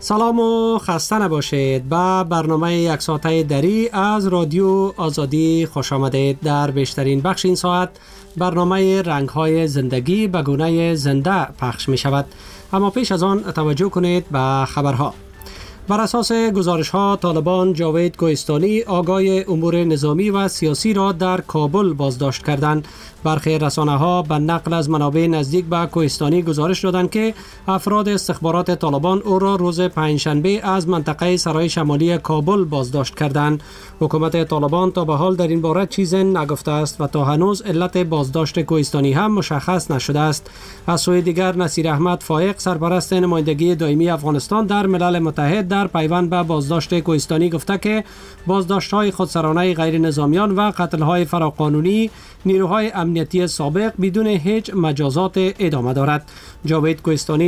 سلام و خسته نباشید. به برنامه یک ساعته دری از رادیو آزادی خوش آمدید. در بیشترین بخش این ساعت برنامه رنگ‌های زندگی به گونه زنده پخش می شود. اما پیش از آن توجه کنید به خبرها. بر اساس گزارش‌ها طالبان جاوید کوهستانی آگاه امور نظامی و سیاسی را در کابل بازداشت کردند. برخی رسانه‌ها به نقل از منابع نزدیک به کوهستانی گزارش دادند که افراد استخبارات طالبان او را روز پنجشنبه از منطقه سرای شمالی کابل بازداشت کردند. حکومت طالبان تا به حال در این باره چیزی نگفته است و تا هنوز علت بازداشت کوهستانی هم مشخص نشده است. از سوی دیگر نصیر احمد فائق سرپرست نمایندگی دائمی افغانستان در ملل متحد در پیوند به بازداشت کوهستانی گفته که بازداشت‌های خودسرانه غیر نظامیان و قتل‌های فراقانونی نیروهای امنیتی سابق بدون هیچ مجازات ادامه دارد. جاوید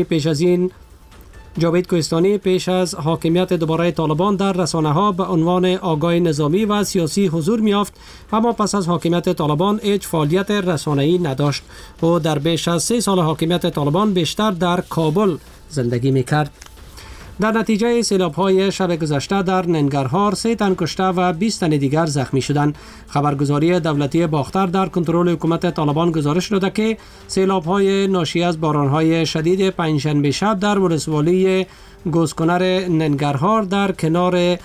کوهستانی پیش از حاکمیت دوباره طالبان در رسانه‌ها به عنوان آگاه نظامی و سیاسی حضور می‌یافت، اما پس از حاکمیت طالبان هیچ فعالیت رسانه‌ای نداشت. او در بیش از 3 سال حاکمیت طالبان بیشتر در کابل زندگی می‌کرد. در نتیجه سیلاب‌های شب گذشته در ننگرهار 3 تن کشته و 20 تن دیگر زخمی شدند. خبرگزاری دولتی باختر در کنترل حکومت طالبان گزارش داده که سیلاب‌های ناشی از باران‌های شدید پنجشنبه شب در ولسوالی گوسکنر ننگرهار در کنار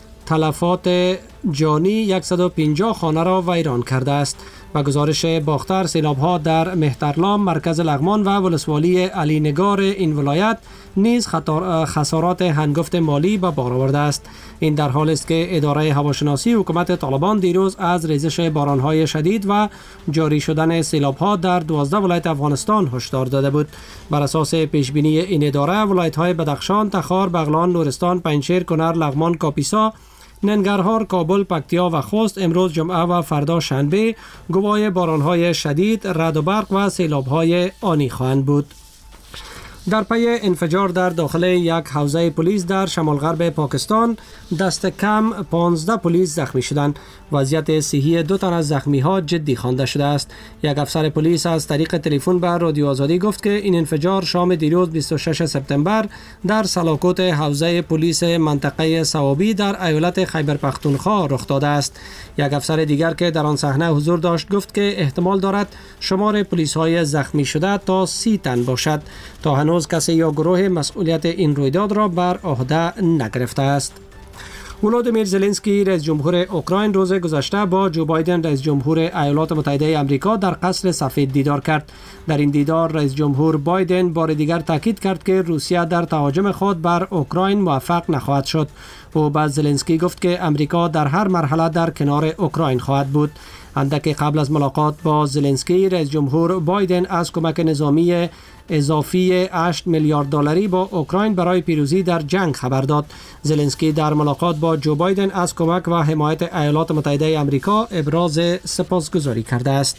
تلفات جانی 150 خانه را ویران کرده است. و گزارش باختر سیلاب‌ها در مهترلام، مرکز لغمان و ولسوالی علی نگار این ولایت نیز خسارات هنگفت مالی به بار آورده است. این در حالی است که اداره هواشناسی حکومت طالبان دیروز از ریزش باران‌های شدید و جاری شدن سیلاب‌ها در 12 ولایت افغانستان هشدار داده بود. بر اساس پیشبینی این اداره ولایت‌های بدخشان، تخار، بغلان، نورستان، پنجشیر، کنر، لغمان، کاپیسا، ننگرهار، کابل، پکتیا و خوست امروز جمعه و فردا شنبه گواه باران‌های شدید، رعد و برق و سیلاب‌های آنی خواهند بود. در پی انفجار در داخل یک حوزه پلیس در شمال غرب پاکستان دست کم 15 پلیس زخمی شدند. وضعیت صحی 2 تن از زخمی ها جدی خوانده شده است. یک افسر پلیس از طریق تلفن به رادیو آزادی گفت که این انفجار شام دیروز 26 سپتامبر در سلاکوت حوزه پلیس منطقه صوابی در ایالت خیبر پختونخوا رخ داده است. یک افسر دیگر که در آن صحنه حضور داشت گفت که احتمال دارد شمار پلیس های زخمی شده تا 30 تن باشد. تا هنوز کسی یا گروه مسئولیت این رویداد را بر عهده نگرفته است. ولادیمیر زلنسکی رئیس جمهور اوکراین روز گذشته با جو بایدن رئیس جمهور ایالات متحده آمریکا در قصر سفید دیدار کرد. در این دیدار رئیس جمهور بایدن بار دیگر تاکید کرد که روسیه در تهاجم خود بر اوکراین موفق نخواهد شد. او به زلنسکی گفت که آمریکا در هر مرحله در کنار اوکراین خواهد بود. اندک قبل از ملاقات با زلنسکی رئیس جمهور بایدن از کمک نظامی اضافی 8 میلیارد دلاری با اوکراین برای پیروزی در جنگ خبر داد. زلنسکی در ملاقات با جو بایدن از کمک و حمایت ایالات متحده آمریکا ابراز سپاسگزاری کرده است.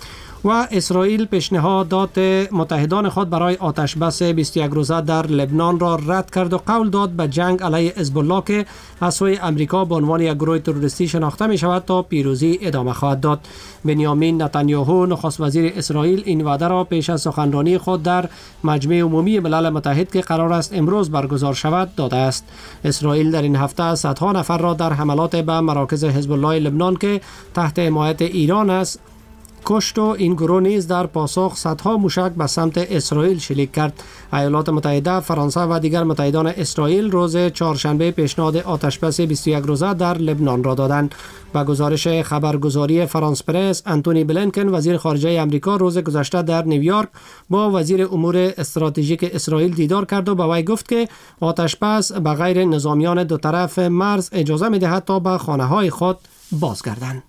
و اسرائیل پیشنهادات متحدان خود برای آتش بس 21 روزه در لبنان را رد کرد و قول داد به جنگ علیه حزب الله که از سوی آمریکا به عنوان یک گروه تروریستی شناخته می شود تا پیروزی ادامه خواهد داد. بنیامین نتانیاهو نخست وزیر اسرائیل این وعده را پیش از سخنرانی خود در مجمع عمومی ملل متحد که قرار است امروز برگزار شود داده است. اسرائیل در این هفته صدها نفر را در حملات به مراکز حزب الله لبنان که تحت حمایت ایران است کشت و این گروه نیز در پاسخ صدها موشک به سمت اسرائیل شلیک کرد. ایالات متحده، فرانسه و دیگر متحدان اسرائیل روز چهارشنبه پیشنهاد آتشبس 21 روزه در لبنان را دادند. با گزارش خبرگزاری فرانس پرس، انتونی بلینکن وزیر خارجه آمریکا روز گذشته در نیویورک با وزیر امور استراتژیک اسرائیل دیدار کرد و به وی گفت که آتشبس به غیر نظامیان دو طرف مرز اجازه می‌دهد تا به خانه‌های خود بازگردند.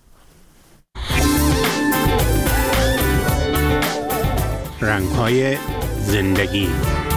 رنگ‌های زندگی.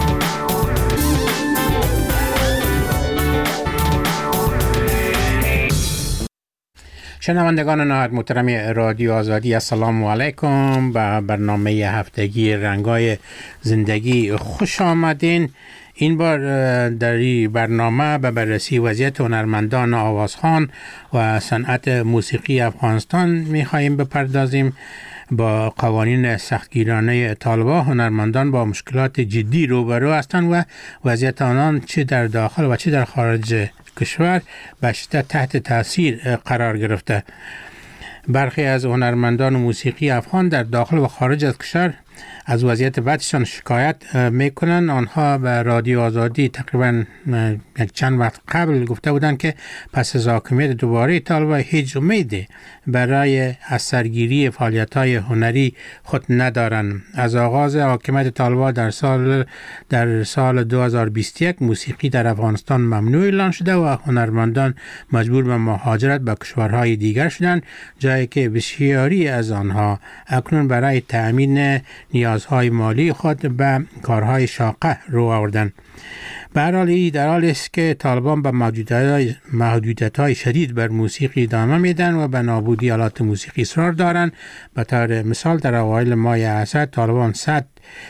شنوندگان نهایت محترم رادیو آزادی، السلام علیکم. به برنامه هفتگی رنگ‌های زندگی خوش آمدین. این بار در این برنامه به بررسی وضعیت هنرمندان آوازخوان و صنعت موسیقی افغانستان می‌خواهیم بپردازیم. با قوانین سختگیرانه طالبان هنرمندان با مشکلات جدی روبرو هستند و وضعیت آنان چه در داخل و چه در خارج کشور به شدت تحت تاثیر قرار گرفته. برخی از هنرمندان موسیقی افغان در داخل و خارج از کشور از وضعیت بدشان شکایت میکنن. آنها به رادیو آزادی تقریبا یک چند وقت قبل گفته بودند که پس از حاکمیت دوباره طالبان هیچ امیدی برای از سرگیری فعالیت‌های هنری خود ندارند. از آغاز حاکمیت طالبان در سال 2021 موسیقی در افغانستان ممنوع اعلان شده و هنرمندان مجبور به مهاجرت به کشورهای دیگر شدند، جایی که بسیاری از آنها اکنون برای تأمین نیازهای مالی خود به کارهای شاقه رو آوردند. به هر حال در حالی است که طالبان به محدودیت‌های شدید بر موسیقی ادامه میدن و به نابودی آلات موسیقی اصرار دارند. به طور مثال در اوایل ماه اسد طالبان 100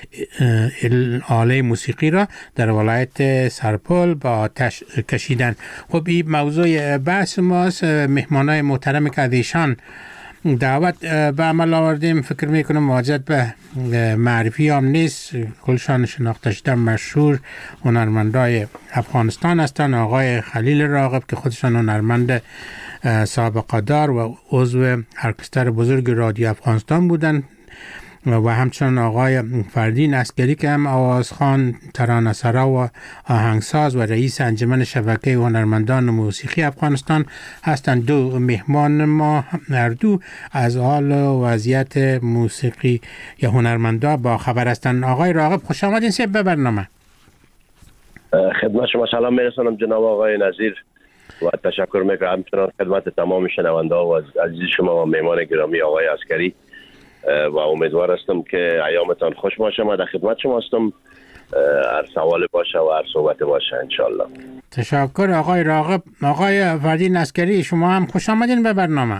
آله موسیقی را در ولایت سرپل به آتش کشیدند. خب این موضوع بحث ماست. مهمانای محترم که از ایشان دعوت به عمل آوردیم فکر میکنم واجد به معرفی هم نیست. کلشان شناخته شده مشهور هنرمندای افغانستان هستند. آقای خلیل راغب که خودشان هنرمند سابقه دار و عضو ارکستر بزرگ رادیو افغانستان بودند و همچنان آقای فردین عسکری که هم آوازخوان، ترانه‌سرا و آهنگساز و رئیس انجمن شبکه هنرمندان موسیقی افغانستان هستند. دو مهمان ما هر دو از حال و وضعیت موسیقی یا هنرمندان با خبر هستند. آقای راغب خوش آمدین به برنامه. خدمت شما سلام میرسانم جناب آقای نظیر و تشکر میکنم همچنان خدمت تمام شنونده و عزیز شما و مهمان گرامی آقای عسکری و امیدوار هستم که ایامتان خوش باشه. ما در خدمت شما هستم، هر سوال باشه و هر صحبت باشه انشالله. تشکر آقای راغب. آقای فردین عسکری شما هم خوش آمدین به برنامه.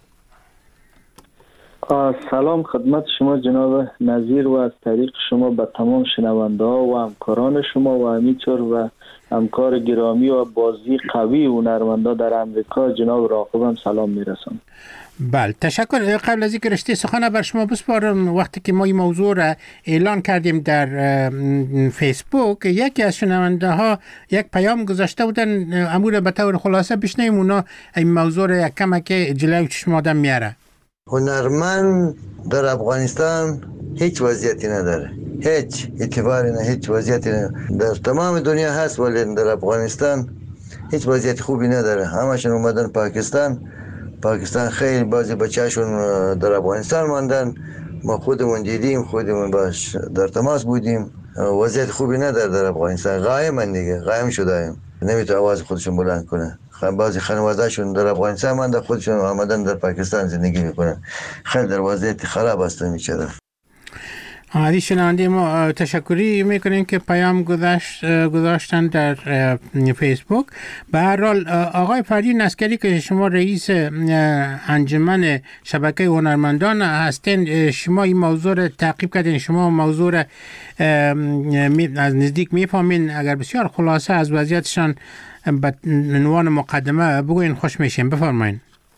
سلام خدمت شما جناب نظیر و از طریق شما به تمام شنونده ها و همکاران شما و همینطور و همکار گرامی و بازی قوی هنرمندا در امریکا جناب راغب هم سلام میرسم. بله تشکر. قبل از اینکه رشته سخن بر شما بسپارم، وقتی که ما این موضوع را اعلان کردیم در فیسبوک یکی از شنونده ها یک پیام گذاشته بودن، امور به طور خلاصه بشنویم اونا این موضوع را یک کمک جلوی چشم آدم میاره. هنرمند در افغانستان هیچ وضعیتی نداره، هیچ اعتباری نه، هیچ وضعیتی نه. در تمام دنیا هست ولی در افغانستان هیچ وضعیت خوبی نداره. همشون اومدن پاکستان خیلی بعضی بچه‌شون در افغانستان ماندن. ما خودمون دیدیم، خودمون باش در تماس بودیم. وضعیت خوبی نداره در افغانستان. قایم شدیم، نمیتونه آواز خودشون بلند کنه. بعضی خانواده‌شون در افغانستان مانده، خودشون آمدن در پاکستان زندگی میکنن. خیلی در وضعیت خراب هستن میچرن. عادی شنونده ما تشکری میکنیم که پیام گذاشتن در فیسبوک. به هر حال آقای فردین عسکری که شما رئیس انجمن شبکه هنرمندان هستین، شما این موضوع را تعقیب کردین، شما موضوع را از نزدیک میفهمین. اگر بسیار خلاصه از وضعیتشان به عنوان مقدمه بگوین خوش میشیم. بفرمایید.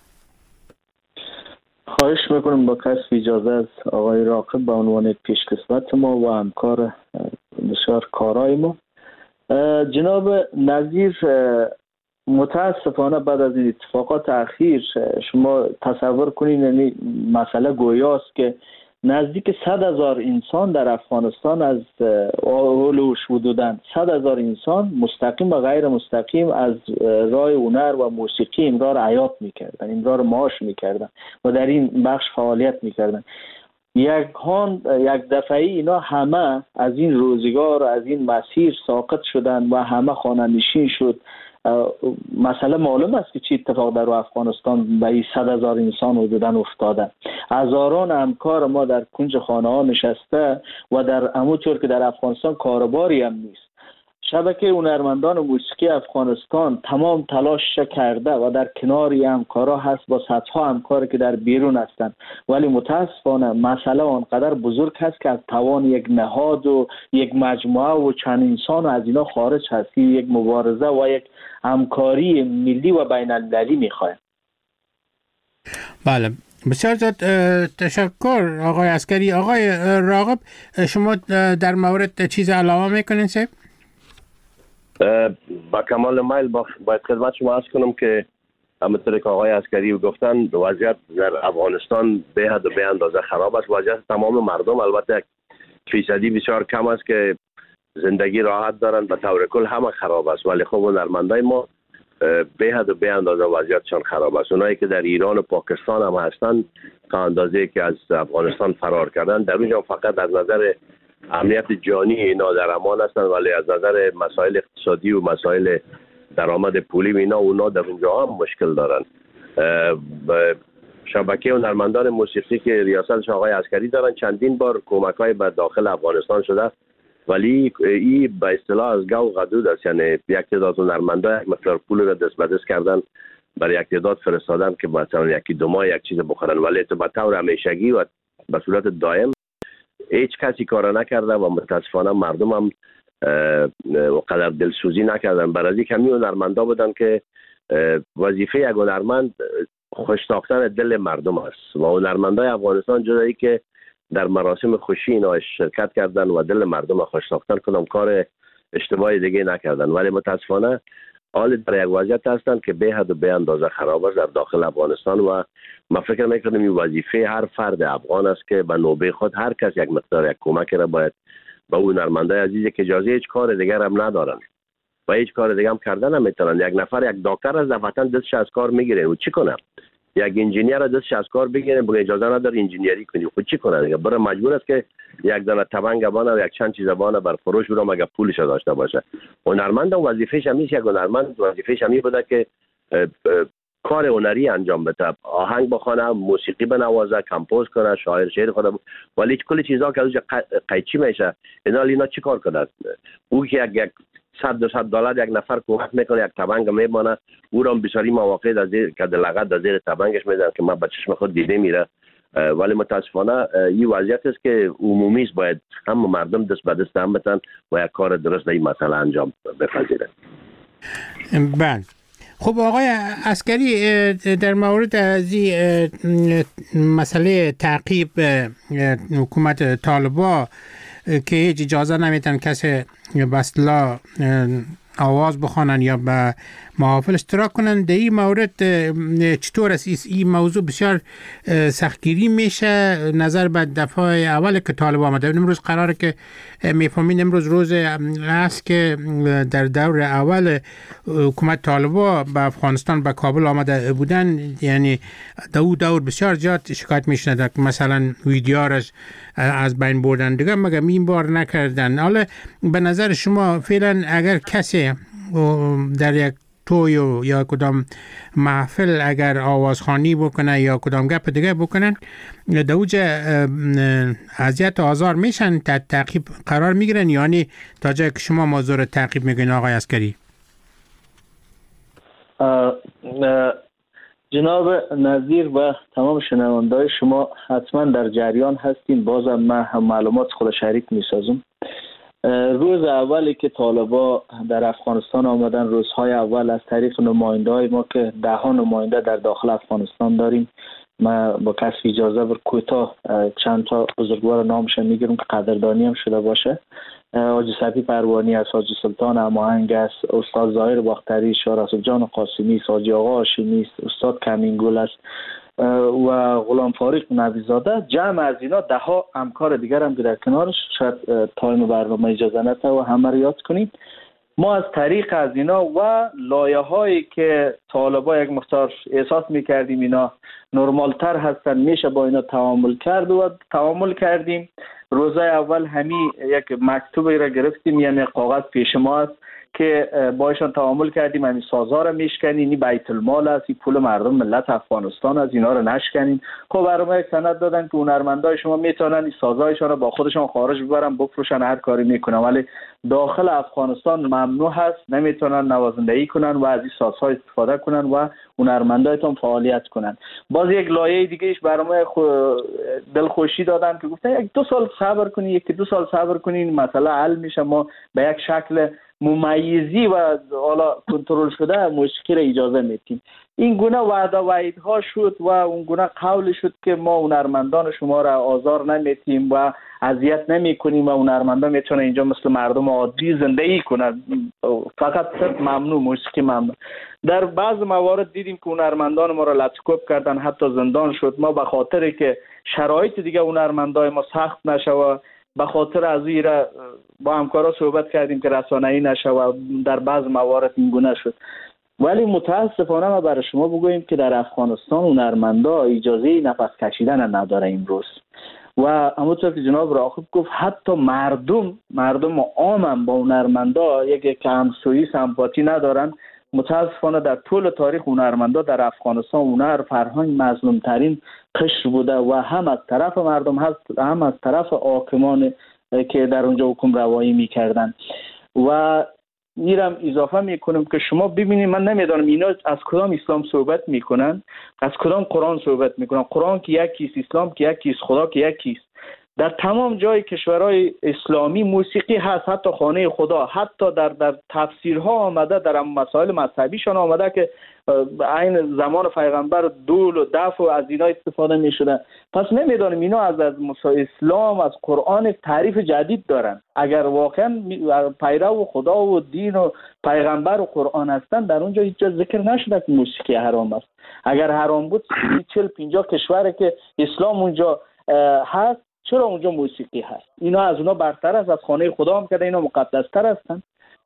خواهش میکنم با کسب اجازه از آقای راغب به عنوان پیشکسوت ما و همکار بسیار کارای ما. جناب نظیر، متاسفانه بعد از این اتفاقات اخیر شما تصور کنید، یعنی مسئله گویاست که نزدیک 100,000 انسان در افغانستان از اولوش حدوداً 100,000 انسان مستقیم و غیر مستقیم از راه هنر و موسیقی امرار حیات میکردن، امرار معاش میکردن و در این بخش فعالیت میکردن. یک دفعه اینا همه از این روزگار، از این مسیر ساقط شدن و همه خانه نشین شد. مسئله معلوم است که چی اتفاق در افغانستان به این 100,000 انسان حدوداً افتاده. هزاران همکار ما در کنج خانه ها نشسته و در همونطور که در افغانستان کارباری هم نیست. شبکه هنرمندان موسیقی افغانستان تمام تلاش کرده و در کنار همکارا هست با صدها همکاری که در بیرون هستند، ولی متاسفانه مسئله آنقدر بزرگ هست که از توان یک نهاد و یک مجموعه و چند انسان از اینا خارج هست. یک مبارزه و یک همکاری ملی و بین المللی میخواد. بله، بسیار زیاد تشکر آقای عسکری. آقای راغب، شما در مورد چیز علاوه میکنین سیب؟ با کمال میل باید خدمت شما عرض کنم که همونطور که آقای عسکری گفتن وضعیت در افغانستان به حد و به اندازه خراب است. وضعیت تمام مردم البته فیصدی بسیار کم است که زندگی راحت دارند، به طور کل همه خراب است، ولی خب هنرمندای ما به حد و به اندازه وضعیتشان خراب است. اونایی که در ایران و پاکستان هم هستند تا اندازه که از افغانستان فرار کردن، در اونجا فقط از نظر امنیت جانی اینا در امان هستند، ولی از نظر مسائل اقتصادی و مسائل درآمد پولی اینا اونا در اونجا هم مشکل دارن. شبکه هنرمندان موسیقی که ریاستش آقای عسکری دارن چندین بار کمک‌های به داخل افغانستان شده، ولی این به اصطلاح از گو غدود است، یعنی یک تعداد هنرمندا یک مقدار پول را دست به دست کردن برای یک تعداد فرستادن که مثلا یکی دو ماه یک چیز بخورن، ولی به طور همیشگی و به صورت دائم هیچ کسی کار نکرده و متاسفانه مردم هم قدر دلسوزی نکردن. برای کمی هنرمندا بودن که وظیفه یک هنرمند خوشتاختن دل مردم است و هنرمندای افغانستان جدایی که در مراسم خوشی اینا شرکت کردن و دل مردم خوشتاختن کدام کار اشتباهی دیگه نکردن، ولی متاسفانه حال در یک وضعیت هستند که به حد و به اندازه خراب است در داخل افغانستان و من فکر میکنم این وظیفه هر فرد افغان است که به نوبه خود هر کس یک مقدار یک کمک را باید به اون هنرمندای عزیزی که اجازه هیچ کار دیگر هم ندارن و هیچ کار دیگه هم کردن نمیتونن. یک نفر یک دکتر از دفعتاً دستش از کار میگیره و چی کنه؟ یک انجینیر از دستش از کار بگیره بگه اجازه نداره انجینیری کنی، خود چی کنه دیگه؟ برای مجبور است که یک دانه تبنگ بانه و یک چند چیز بانه بر فروش بره مگه پولش داشته باشه. هنرمند وظیفه‌ش همیش یک هنرمند وظیفه‌ش همی بوده که کار هنری انجام بده، آهنگ بخونه، موسیقی بنوازه، کمپوز کنه، شعر خود، ولی کلی چیزا که از قیچی میشه اینا چی کار کنه؟ او که یک $100-200 یک نفر کمک میکنه، یک تبنگ میمانه، او را بسیاری مواقع در زیر که لغت در زیر تبنگش میدن که من به چشم خود دیده میره، ولی متاسفانه این وضعیت است که عمومی است، باید هم مردم دست به دست هم بتن و یک کار درست در این مسئله انجام بپذیرن. بله. خب آقای عسکری، در مورد از این مسئله تعقیب حکومت طالبان که هیچ اجازه نمیتن کسی به اصطلاح آواز بخوانن یا به محافل اشتراک کنن، در این مورد چطور است؟ این موضوع بسیار سختگیری میشه نظر به دفعه اول که طالبان آمده. امروز قراره که میفهمین امروز روز است که در دور اول حکومت طالبان به افغانستان به کابل آمده بودن، یعنی دور بسیار زیاد شکایت میشنده که مثلا ویدیوهاش از بین بردن دیگه، مگه این بار نکردن. حالا به نظر شما فعلا اگر کسی در یک توی یا کدام محفل اگر آوازخوانی بکنه یا کدام گپ دیگه بکنن، دوجه اذیت و آزار میشن، تعقیب قرار میگیرن، یعنی تا جایی که شما موضوع تعقیب میگین آقای عسکری؟ جناب نظیر و تمام شنونده‌های شما حتما در جریان هستین، بازم من معلومات خود شریک میسازم. روز اولی که طالبان در افغانستان آمدن، روزهای اول از طریق نماینده‌های ما که 10 نماینده در داخل افغانستان داریم، ما با کسب اجازه بر کوتاه چند تا بزرگوار نامش میگیرم که قدردانی هم شده باشه. حاجی صفی پروانی است، حاجی سلطان هماهنگ است، استاد ظاهر باختری، شاه رسول جان قاسمی است، حاجی آقا هاشمی است، استاد کمینگل است و غلام فاروق نویزاده. جمع از اینا 10 همکار دیگر هم که در کنارش، شاید تایم برنامه اجازه نده و همه رو یاد کنیم. ما از طریق از اینا و لایه هایی که طالبا یک مقدار احساس میکردیم اینا نرمال تر هستن، میشه با اینا تعامل کرد و تعامل کردیم. روزای اول همی یک مکتوبی را گرفتیم، یعنی کاغذ پیش ما است که باشون تعامل کردیم، همین سازها رو میشکنین، این بیت المال است، این پول مردم ملت افغانستان از اینا رو نشکنین. خب برای ما یک سند دادن که هنرمندای شما میتونن این سازهایشان رو با خودشان خارج ببرن بفروشن، هر کاری میکنن، ولی داخل افغانستان ممنوع هست، نمیتونن نوازندگی کنن و از این سازها استفاده کنن و هنرمندایتون فعالیت کنن. باز یک لایه دیگهش برای ما دلخوشی دادن که گفتن یک دو سال صبر کنین، یک دو سال صبر کنین، مسئله حل میشه، ما به یک شکل ممیزی و حالا کنترل شده موسیقی را اجازه میدیم. این گونه وعده وعیدها شد و اون گونه قول شد که ما هنرمندان شما را آزار نمیتیم و اذیت نمیکنیم و هنرمندان میتونه اینجا مثل مردم عادی زندگی کنند، فقط صرف ممنوع، موسیقی ممنوع. در بعض موارد دیدیم که هنرمندان ما را لطکوب کردن، حتی زندان شد. ما به خاطر که شرایط دیگه هنرمندای ما سخت نشه و به خاطر از این را با همکارا صحبت کردیم که رسانه‌ای نشه و در بعض موارد این گونه شد. ولی متاسفانه ما برای شما بگوییم که در افغانستان هنرمندا اجازه نفس کشیدن نداره امروز و همونطور که جناب راقب گفت حتی مردم عام با هنرمندا یک همسویی سمپاتی ندارن. متاسفانه در طول تاریخ هنرمندا در افغانستان هنر فرهنگ مظلوم ترین قشر بوده و هم از طرف مردم هست هم از طرف حاکمان که در اونجا حکم روایی میکردن. و میرم اضافه میکنم که شما ببینید، من نمیدانم اینا از کدام اسلام صحبت میکنن، از کدام قرآن صحبت میکنن. قرآن که یکیست، اسلام که یکیست، خدا که یکیست. در تمام جای کشورهای اسلامی موسیقی هست، حتی خانه خدا، حتی در تفسیرها آمده، در مسائل مذهبیشان آمده که عین زمان پیغمبر دول و دف و از اینا استفاده می شده. پس نمیدانیم اینا از اسلام، از قرآن تعریف جدید دارن. اگر واقعا پیرو خدا و دین و پیغمبر و قرآن هستن، در اونجا هیچ جا ذکر نشده که موسیقی حرام است. اگر حرام بود 40-50 کشوره که اسلام اونجا هست، چرا اونجا موسیقی هست؟ اینا از اونا برتر است، از خانه خدا هم که اینا مقدستر هستن.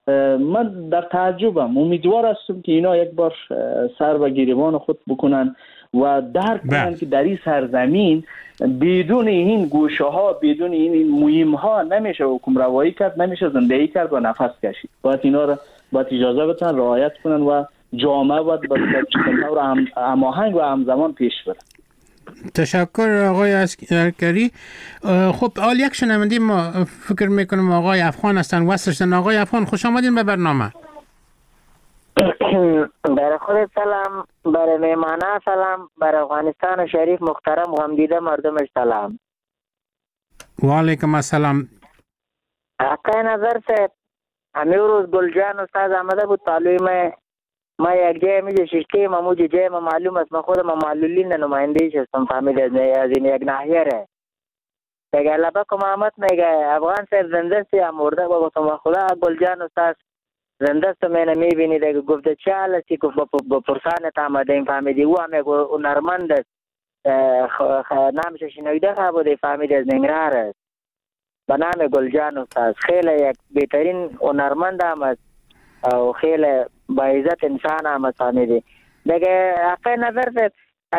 من در تعجبم، امیدوار هستم که اینا یک بار سر به گریبان خود بکنن و درک کنن که در این سرزمین بدون این گوشه ها، بدون این مهم ها نمیشه حکم روایی کرد، نمیشه زندگی کرد و نفس کشید. باید اینا را باید اجازه بدن رعایت کنن و جامعه باید به طور هماهنگ و همزمان پیش بره. تشکر آقای عسکری. خب حال یک شنونده ما فکر میکنم آقای افغان هستن، وصلشتن. آقای افغان خوش آمدین به برنامه. برای خود سلام، برای میمانه سلام، برای افغانستان شریف محترم و همدیده مردمش سلام. و علیکم السلام. حقای نظر سے امروز گلجان استاد آمده بود تعلیم ما یک جای میگه ششتی ما موجه جای ما معلوم است، ما خودم معلولین نمایندهیش هستم، فهمید از این یک ناحیه ره دیگه. لبا که محمد میگه افغان صاحب زندست یا مرده، بابا تو خدا گلجان استاد زندست مینه میبینی دیگه. گفته چه حالتی؟ گفت با پرسانت آمده این فهمیدی او هم یک هنرمند است، نامش شنیده بوده، فهمید از ننگرهار است به نام گلجان استاد. خیلی یک بهترین هنرمند هم است او خیلی با عزت انسان هم فهمیدی دیگه. حقای نظر است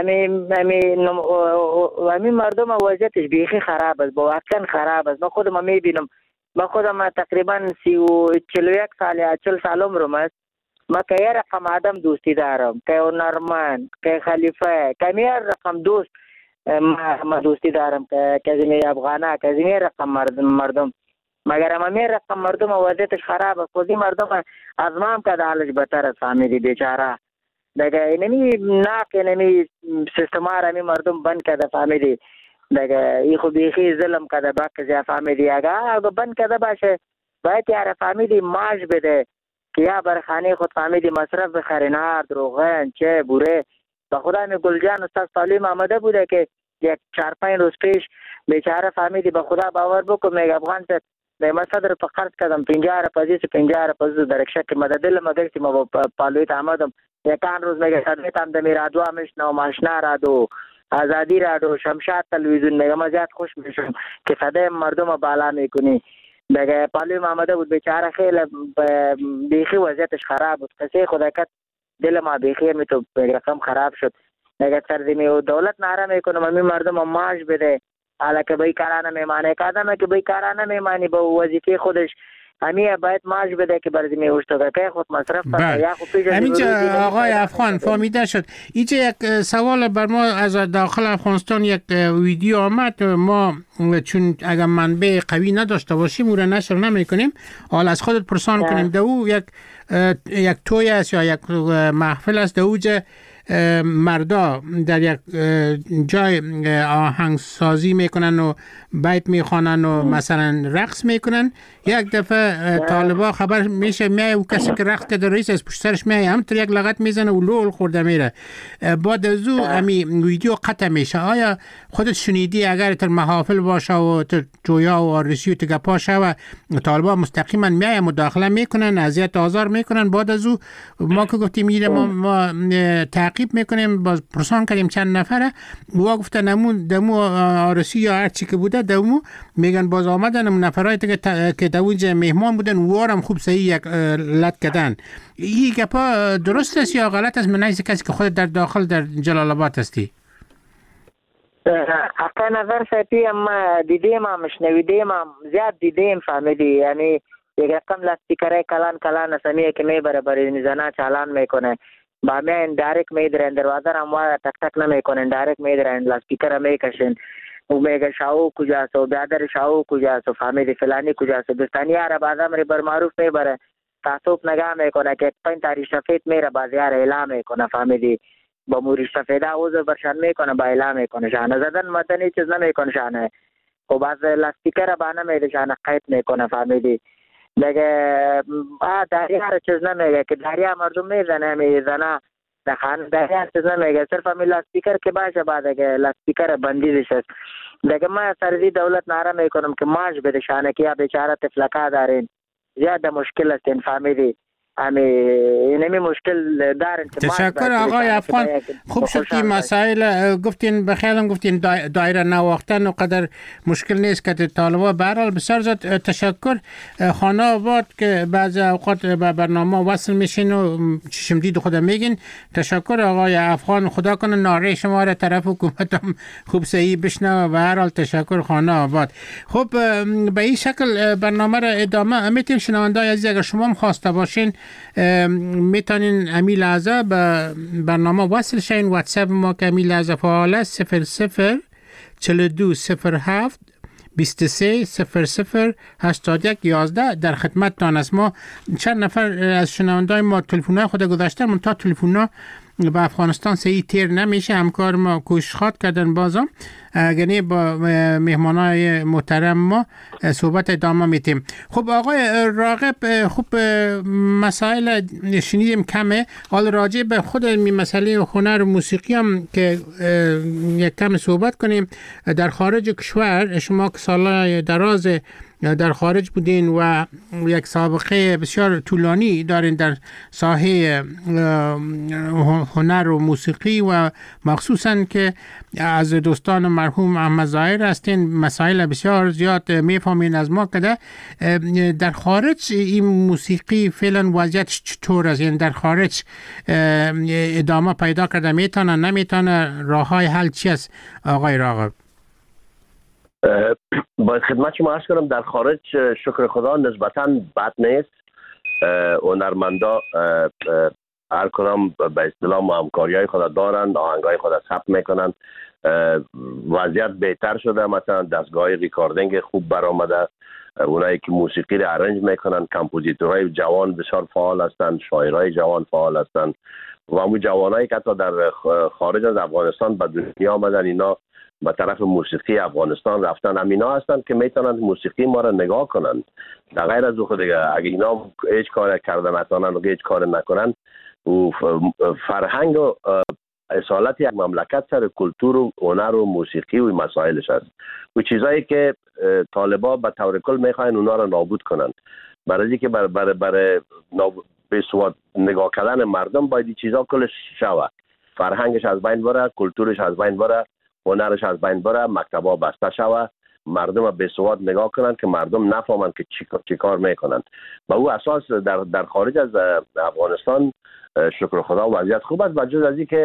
همین مردم وضعیتش بیخی خراب است، با واقعا خراب است. من خودم میبینم، من خودم تقریبا 41 سال یا 40 سال عمرم است. من که یه رقم آدم دوستی دارم، که هنرمند، که خلیفه، که یه رقم دوست ما دوستی دارم، که زمین افغانه، که زمین رقم مردم. مگر همه رقم مردم وضعیتش خراب است. خودی مردم از ما هم که حالش بهتر است فهمیدی بیچاره دیگه. اینمی ناک اینمی سیستم ها را مردم بند کرده فهمیدی دیگه. ای خو بیخی ظلم کرده باقی فهمیدی. اگه بند کرده باشه باید یاره فهمیدی ماش بده که یا بر خانه خود فهمیدی مصرف بخری، نار، روغن، چه، بوره. به خدا می گلجان استاد تعلیم آمده بوده که یک 4-5 روز پیش بیچاره فهمیدی به خدا باور بکن میگه افغان صاحب ما صدر په قرض کردم 50 پزیس 50 پزیس در یک شکل مددل ما گرفتیم و پالویت آمدم یکان روز میگه صدرتم دمی رادو همشنو ماشنا رادو آزادی رادو شمشاد تلویزیون میگه ما زیاد خوش میشم که صدای مردم بالا میکنی دیگه. پالوی آمده بود بیچاره خیلی بیخی وضعیتش خراب بود. قصه خداکت دل ما بیخی می تو رقم خراب شد دیگه. سردمی و دولت ناره میکنم همین مردم ماش بده. حالا که بیکارانه میمانه، که آدم که بیکارانه میمانی با وظیفه خودش همین باید ماش بده که برای میوشته که خود مصرف کنه یا خود پیش همینجا آقای افغان فهمیده شد. اینجا یک سوال بر ما از داخل افغانستان یک ویدیو آمد، ما چون اگر منبع قوی نداشته باشیم او را نشر نمی کنیم، حالا از خودت پرسان کنیم دو یک توی است یا یک محفل است دوجه مردا در یک جای آهنگسازی میکنن و بیت میخوانن و مثلا رقص میکنن، یک دفعه طالبا خبر میشه میای او کسی که رقص کرده رئیس از پشت سرش میای همونطور یک لغت میزنه و لول خورده میره. بعد از او امی ویدیو قطع میشه. آیا خودت شنیدی اگر تر محافل باشه و تر جویا و آرسی و تگپا شه و طالبا مستقیما میای مداخله میکنن، اذیت آزار میکنن، بعد از او ما که گفتیم میره ما تعقیب میکنیم، باز پرسان کردیم چند نفره و گفتن دمو آرسی یا هر چی که بوده دمو میگن باز آمدن نفرای که دوونجا مهمان بودن وارم خوب صحیح یک لط کردن. این گپا درست است یا غلط است؟ من نیست کسی که خود در داخل در جلال آباد هستی. حقا نظر سپی اما دیدیم هم شنویدیم هم زیاد دیدیم فهمیدی، یعنی یک رقم لاستیکره کلان اسمیه که میبره برای میزنه چالان میکنه با میان دایرکت میدرن دروازه را ما تک تک نمیکنن، دایرکت میدرن لاستیکر میکشن و میگه شاو کجاست و برادر شاو کجاست و فهمیدی فلانی کجاست. دوستانی عرب اعظم ری بر معروف میبره تعصب نگاه میکنه که 5 تاریخ سفید میره بازیار اعلام میکنه فهمیدی با موری سفیده عوض برشان میکنه با اعلام میکنه شانه زدن مدنی چیز نمیکنه شانه و بعض لاستیکر بانه میده شانه قید میکنه فهمیدی دیگه دریا رو چیز نمیگه که دریا مردم میزنه در خانه دریا چیز نمیگه، صرف همین لاستیکر که باشه بعد اگه لاستیکر بندیزش است دیگه ما سرزی دولت ناره میکنم که ماش بده شانه که یا بیچاره تفلکا دارین زیاد مشکل است این فهمیدی اینمی مشکل دارن. تشکر آقای افغان. خوب شد که مسائل گفتین بخیرم گفتین دایره نواختن و قدر مشکل نیست که طالبا برحال بسیار زد تشکر. خانه آباد که بعضی اوقات به برنامه وصل میشین و چشم دید خودم میگین. تشکر آقای افغان، خدا کنه ناره شما را طرف حکومت هم خوب صحیح بشنوه و برحال تشکر خانه آباد. خب به این شکل برنامه را ادامه میتیم. شنونده‌های عزیز اگر شما هم خواسته باشین میتونین امی لحظه به برنامه وصل شین. واتساپ ما که امی لحظه فعال است 00 42 07 23 00 81 11 در خدمتتان است. ما چند نفر از شنونده‌های ما تلفن‌های خود گذاشتن من تا تلفن‌ها به افغانستان صحیح تیر نمیشه. همکار ما کوشش خواد کردن بازم اگه با مهمانای محترم ما صحبت ادامه میتیم. خب آقای راغب، خب مسائل شنیدیم کمه، حال راجع به خود مسئله هنر و موسیقی هم که یک کم صحبت کنیم. در خارج کشور شما که سالهای دراز در خارج بودین و یک سابقه بسیار طولانی دارین در ساحه هنر و موسیقی و مخصوصا که از دوستان مرحوم احمد ظاهر هستین، مسائل بسیار زیاد میفهمین از ما کده. در خارج این موسیقی فعلا وضعیتش چطور است؟ یعنی در خارج ادامه پیدا کرده میتونه نمیتونه؟ راه های حل چی است آقای راغب؟ باید خدمت شما عرض کنم در خارج شکر خدا نسبتاً بد نیست. هنرمندا هر کدام به اصطلاح همکاری‌های خود دارند، آهنگای خود ثبت میکنن، وضعیت بهتر شده. مثلا دستگاه ریکاردینگ خوب برآمده، اونایی که موسیقی را ارنج میکنن کمپوزیتورهای جوان بسیار فعال هستند، شاعرای جوان فعال هستند و همون جوانایی که حتی در خارج از افغانستان به دنیا آمدن اینا به طرف موسیقی افغانستان رفتن، همینا هستند که میتونن موسیقی ما را نگاه کنن. در غیر از او دیگه اگه اینا هیچ کار کردن نتونن و هیچ کار نکنن و فرهنگ و اصالت یک مملکت سر کلتور و هنر و موسیقی و مسائلش هست و چیزایی که طالبا به طور کل میخواین اونا را نابود کنن. برای اینکه برای به سواد نگاه کردن مردم باید این چیزا کلش شوه، فرهنگش از بین بره، کلتورش از بین بره، هنرش از بین بره، مکتبا بسته شوه، مردم به سواد نگاه کنن که مردم نفهمن که چی کار میکنن. با او اساس در خارج از افغانستان شکر خدا وضعیت خوب است. و جز از این که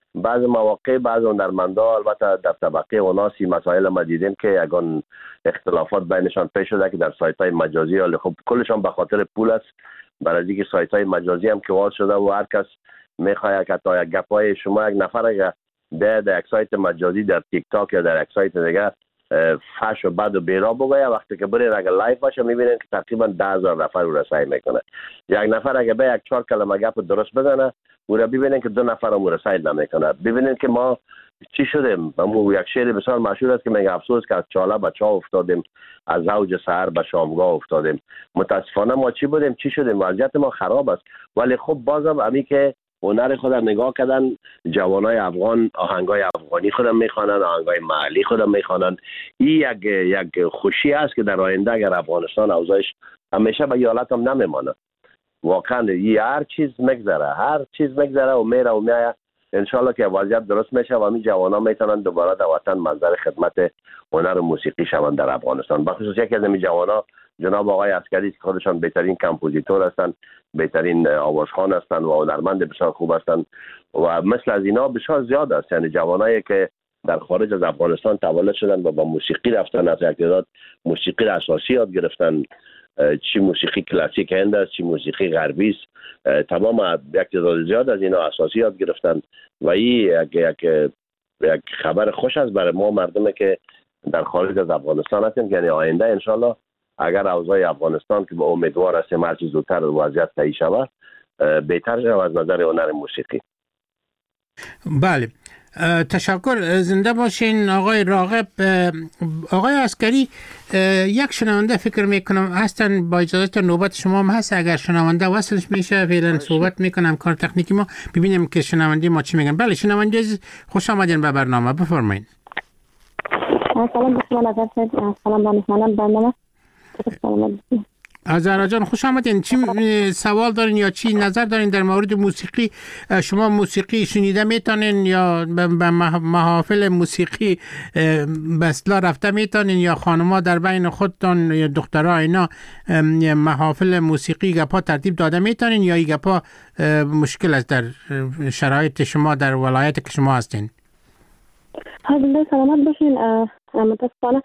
بعض مواقع بعض هنرمندا البته در طبقه اوناسی مسائل ما دیدیم که یگان اختلافات بینشان پیش شده که در سایت های مجازی ولی خب کلشان به خاطر پول است. برای اینکه سایت های مجازی هم که واز شده و هر کس میخواد که تا یک گپای شما یک نفر اگر در یک سایت مجازی در تیک تاک یا در یک سایت دیگه فحش و بد و بیرا بگویه، وقتی که برین اگر لایف باشه میبینین که تقریبا 10,000 نفر او را سعی میکنه. یک نفر اگر به یک 4 کلمه گپ درست بزنه او را ببینین که 2 نفر او را سعی نمیکنه. ببینین که ما چی شدیم. ما یک شعر بسیار مشهور است که میگه افسوس که از چاله به چاه افتادیم، از اوج سحر به شامگاه افتادیم. متاسفانه ما چی بودیم چی شدیم، وضعیت ما خراب است. ولی خب بازم امی که هنر خود نگاه کردن، جوانای افغان آهنگای افغانی خودم میخوانند، آهنگای محلی خودم میخوانند. این یک خوشی است که در آینده اگر افغانستان اوضاعش همیشه به حالت هم نمیمانه. واقعا این هر چیز میگذره و میره و میایه. انشالله که وضعیت درست میشه و همین جوانا میتونن دوباره در وطن منظر خدمت هنر و موسیقی شوند در افغانستان. بخصوص یکی از این جوانا جناب آقای عسکری که خودشان بهترین کمپوزیتور هستند، بهترین آوازخوان هستند و هنرمند بسیار خوب هستند و مثل از اینا بسیار زیاد است. یعنی جوانایی که در خارج از افغانستان تولد شدن و با موسیقی رفتن، از یک تعداد موسیقی اساسی یاد گرفتن، چی موسیقی کلاسیک هند است چی موسیقی غربی است، تمام یک تعداد زیاد از اینا اساسی یاد گرفتن و این یک خبر خوش است برای ما مردمی که در خارج از افغانستان هستیم. یعنی آینده انشالله اگر اوضاع افغانستان که به امیدوار هستیم هر چیز زودتر وضعیت صحیح شود بهتر شود از نظر هنر موسیقی. بله، تشکر. زنده باشین آقای راغب. آقای عسکری، یک شنونده فکر میکنم هستن، با اجازه نوبت شما هم هست. اگر شنونده وصلش میشه فعلا صحبت میکنم کار تکنیکی ما ببینیم که شنونده ما چی میگن. بله شنونده خوش آمدین به برنامه، بفرمایید. سلام به شما نظر سید، سلام به مهمانان برنامه. آذرا جان خوش آمدین. چی سوال دارین یا چی نظر دارین در مورد موسیقی؟ شما موسیقی شنیده میتونین یا به محافل موسیقی بسلا رفته میتونین یا خانما در بین خودتان یا دخترها اینا محافل موسیقی گپا ترتیب داده میتونین یا این گپا مشکل است در شرایط شما در ولایت که شما هستین؟ حالا سلامت باشین. متاسفانه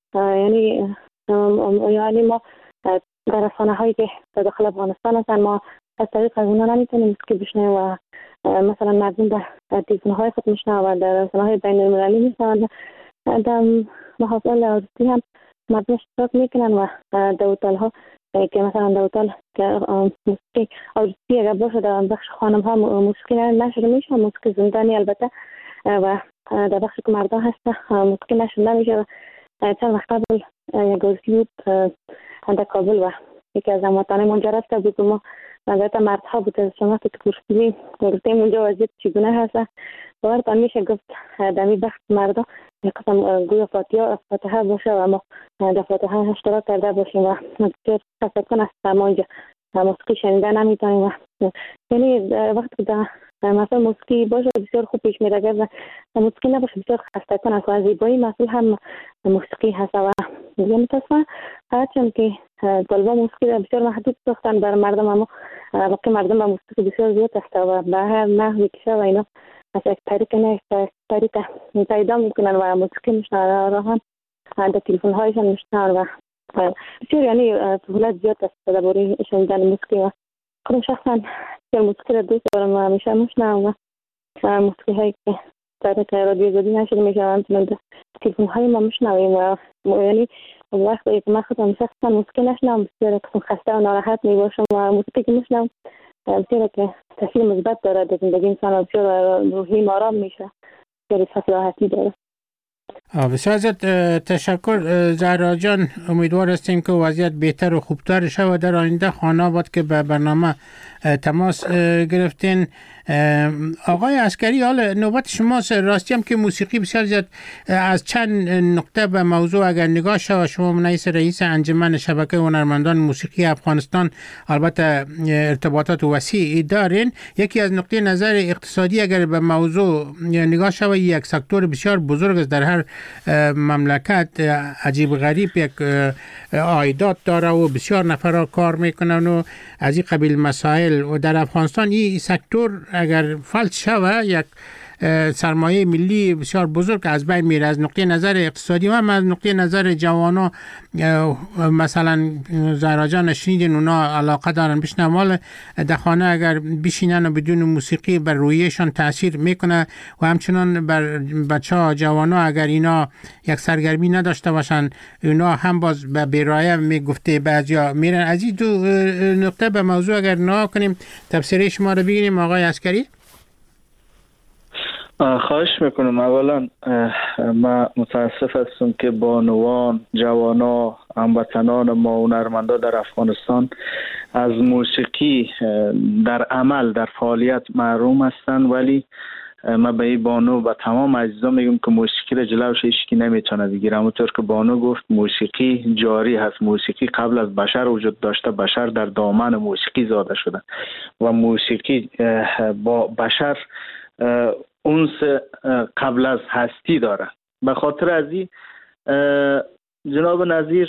یعنی ما در رسانه هایی که داخل افغانستان هستن ما از طریق از اونا نمیتونیم موسیقی بشنویم و مثلا مردم در تلویزیون های خود میشنوند و در رسانه های بین المللی میشنوند. در محافل عروسی هم مردم اشتراک میکنن و در هتل ها که مثلا در هتل که موسیقی عروسی اگر باشه در بخش خانم ها موسیقی نشده میشه، موسیقی زندانی البته، و در بخش که مردان هست موسیقی نشده میشه. چند وقت قبل یک عروسی بود در کابل و یکی از هموطنان منجر رفته بود و ما نظرت مردها بود از شما که گفتیم اونجا وضعیت چگونه هست. باورتان میشه گفت در این بخش مردها یک قسم گویا فاتحه باشه و ما در فاتحه اشتراک کرده باشیم و بسیار تفکر است ما اینجا موسیقی شنیده نمیتونیم و یعنی وقتی که مثلا موسیقی باشه بسیار خوب پیش میره، اگر موسیقی نباشه بسیار خسته کن است و زیبایی مسئول هم موسیقی هست و دیگه متاسفانه هرچند که طلبه موسیقی بسیار محدود ساختن بر مردم، اما باقی مردم با موسیقی بسیار زیاد است و به هر نحوی که و اینا از یک طریق نه طریق پیدا میکنن و موسیقی میشنن راهن در تلفن هایشان میشنن و بسیار یعنی سهولت زیاد است درباره شنیدن موسیقی و خودم شخصا موسیقی را دوست دارم و همیشه میشنوم و موسیقی هایی که طریق رادیو زدی نشده میشه همچنان تلفن های ما میشنویم و یعنی وقتی که من خودم شخصا موسیقی نشنوم بسیار خسته و ناراحت میباشم و موسیقی که میشنوم بسیار که تاثیر مثبت داره در زندگی انسان و بسیار روحی آرام میشه، بسیار راحتی داره. بسیار تشکر زهرا جان. امیدوار هستیم که وضعیت بهتر و خوبتر شود در آینده. خانه بود که به برنامه تماس گرفتین. آقای عسکری حالا نوبت شماست. راستی هم که موسیقی بسیار زیاد از چند نقطه به موضوع اگر نگاه شود، شما رئیس انجمن شبکه هنرمندان موسیقی افغانستان البته ارتباطات وسیعی دارین. یکی از نقطه نظر اقتصادی اگر به موضوع نگاه شود یک سکتور بسیار بزرگ است در هر مملکت، عجیب غریب یک عایدات داره و بسیار نفرها کار میکنن و از این قبیل مسائل و در افغانستان این سکتور اگر فلج شود یک سرمایه ملی بسیار بزرگ از بین میره، از نقطه نظر اقتصادی و هم از نقطه نظر جوانا. مثلا زهراجان شنیدین اونا علاقه دارن بشنن مال در خانه اگر بشینن و بدون موسیقی بر رویشان تاثیر میکنه و همچنان بر بچه‌ها جوانا اگر اینا یک سرگرمی نداشته باشن اونا هم باز به بیرایه میگفته بعضیا میرن. از این دو نقطه به موضوع اگر نگاه کنیم تفسیر شما رو بگیریم آقای عسکری. خواهش میکنم. اولا من متاسف هستم که بانوان، جوانا، هموطنان ما هنرمندا در افغانستان از موسیقی در عمل در فعالیت محروم هستند، ولی من به این بانو و تمام عزیزان میگم که موسیقی را جلوش هیچکی نمیتونه بگیره. همونطور که بانو گفت موسیقی جاری هست، موسیقی قبل از بشر وجود داشته، بشر در دامن موسیقی زاده شده و موسیقی با بشر اونس قبل از هستی داره. به خاطر از این جناب نظیر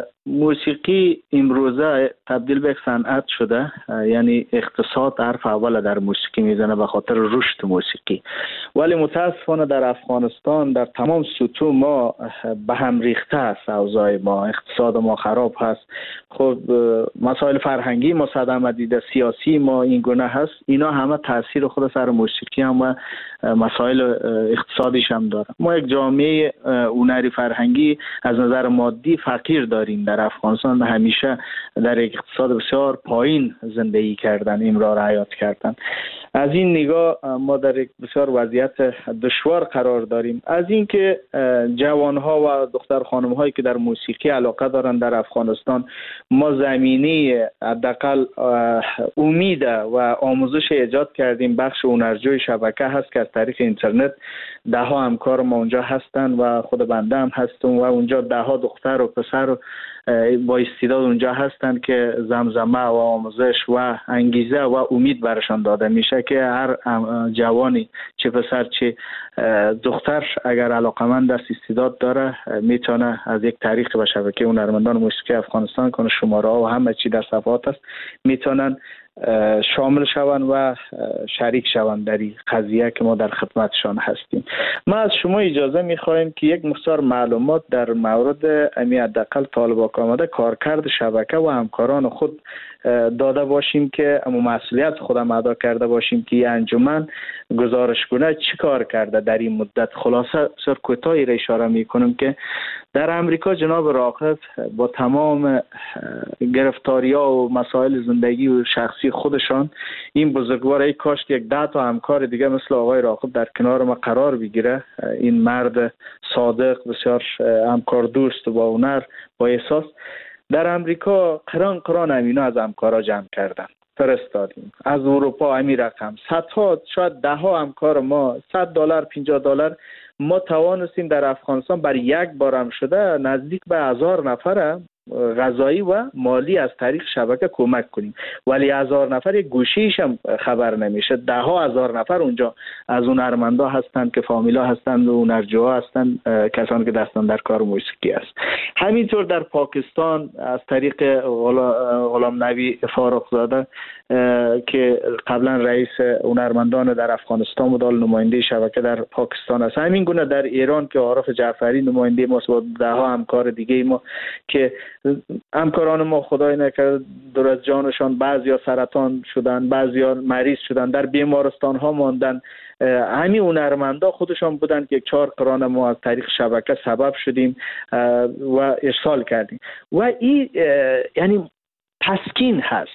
موسیقی امروزه تبدیل به صنعت شده، یعنی اقتصاد حرف اول در موسیقی میزنه به خاطر رشد موسیقی. ولی متاسفانه در افغانستان در تمام سطوح ما به هم ریخته است، اوضاع ما، اقتصاد ما خراب هست. خب مسائل فرهنگی ما صدمه دیده، سیاسی ما این گونه هست. اینا همه تاثیر خود سر موسیقی هم و مسائل اقتصادیش هم داره. ما یک جامعه هنری فرهنگی از نظر مادی فقیر داریم در افغانستان. همیشه در یک اقتصاد بسیار پایین زندگی کردن، امرار حیات کردن. از این نگاه ما در یک بسیار وضعیت دشوار قرار داریم. از اینکه جوانها و دختر خانم هایی که در موسیقی علاقه دارن در افغانستان، ما زمینه حداقل امید و آموزش ایجاد کردیم. بخش هنرجوی شبکه هست که از طریق اینترنت ده ها همکار ما اونجا هستن و خود بنده هم هستم و اونجا ده ها دختر و پسر با استعداد اونجا هستن که زمزمه و آموزش و انگیزه و امید برشان داده میشه که هر جوانی چه پسر چه دختر اگر علاقمند است، استعداد داره، میتونه از یک طریق به شبکه هنرمندان موسیقی افغانستان کنه شماره ها و همه چی در صفحات است، میتونن شامل شوند و شریک شوند در این قضیه که ما در خدمتشان هستیم. ما از شما اجازه میخواهیم که یک مقدار معلومات در مورد حداقل طالبان آمده کارکرد شبکه و همکاران خود داده باشیم که مسئولیت خودم ادا کرده باشیم که این انجمن گزارشگونه چی کار کرده در این مدت. خلاصه سر کوتاهی را اشاره میکنم که در امریکا جناب راقب با تمام گرفتاری‌ها و مسائل زندگی و شخصی خودشان این بزرگوار ای کاشت یک 10 تا همکار دیگه مثل آقای راقب در کنار ما قرار بگیره. این مرد صادق، بسیار همکار دوست و با هنر، با احساس، در امریکا قران امینا از همکارا جمع کردن، فرستادیم از اروپا همین رقم صدها شاید ده ها همکار ما $100 $50 ما توانستیم در افغانستان بر یک بارم شده نزدیک به 1000 نفر غذایی و مالی از طریق شبکه کمک کنیم. ولی 1000 نفر یک گوشیش هم خبر نمیشه. ده ها هزار نفر اونجا از هنرمندا هستند که فامیلا هستند و هنرجوها هستند، کسانی که دستان در کار موسیقی است. همینطور در پاکستان از طریق غلام نبی فارغزاده که قبلا رئیس هنرمندان در افغانستان بود، نماینده شبکه در پاکستان است. همین گونه در ایران که عارف جعفری نماینده ماست با ده ها همکار دیگه ما که همکاران ما خدای نکرده دور از جانشان، بعضیا سرطان شدن، بعضیا مریض شدن، در بیمارستان ها ماندن. همین هنرمندا خودشان بودن که 4 قران ما از طریق شبکه سبب شدیم و ارسال کردیم و این یعنی تسکین هست،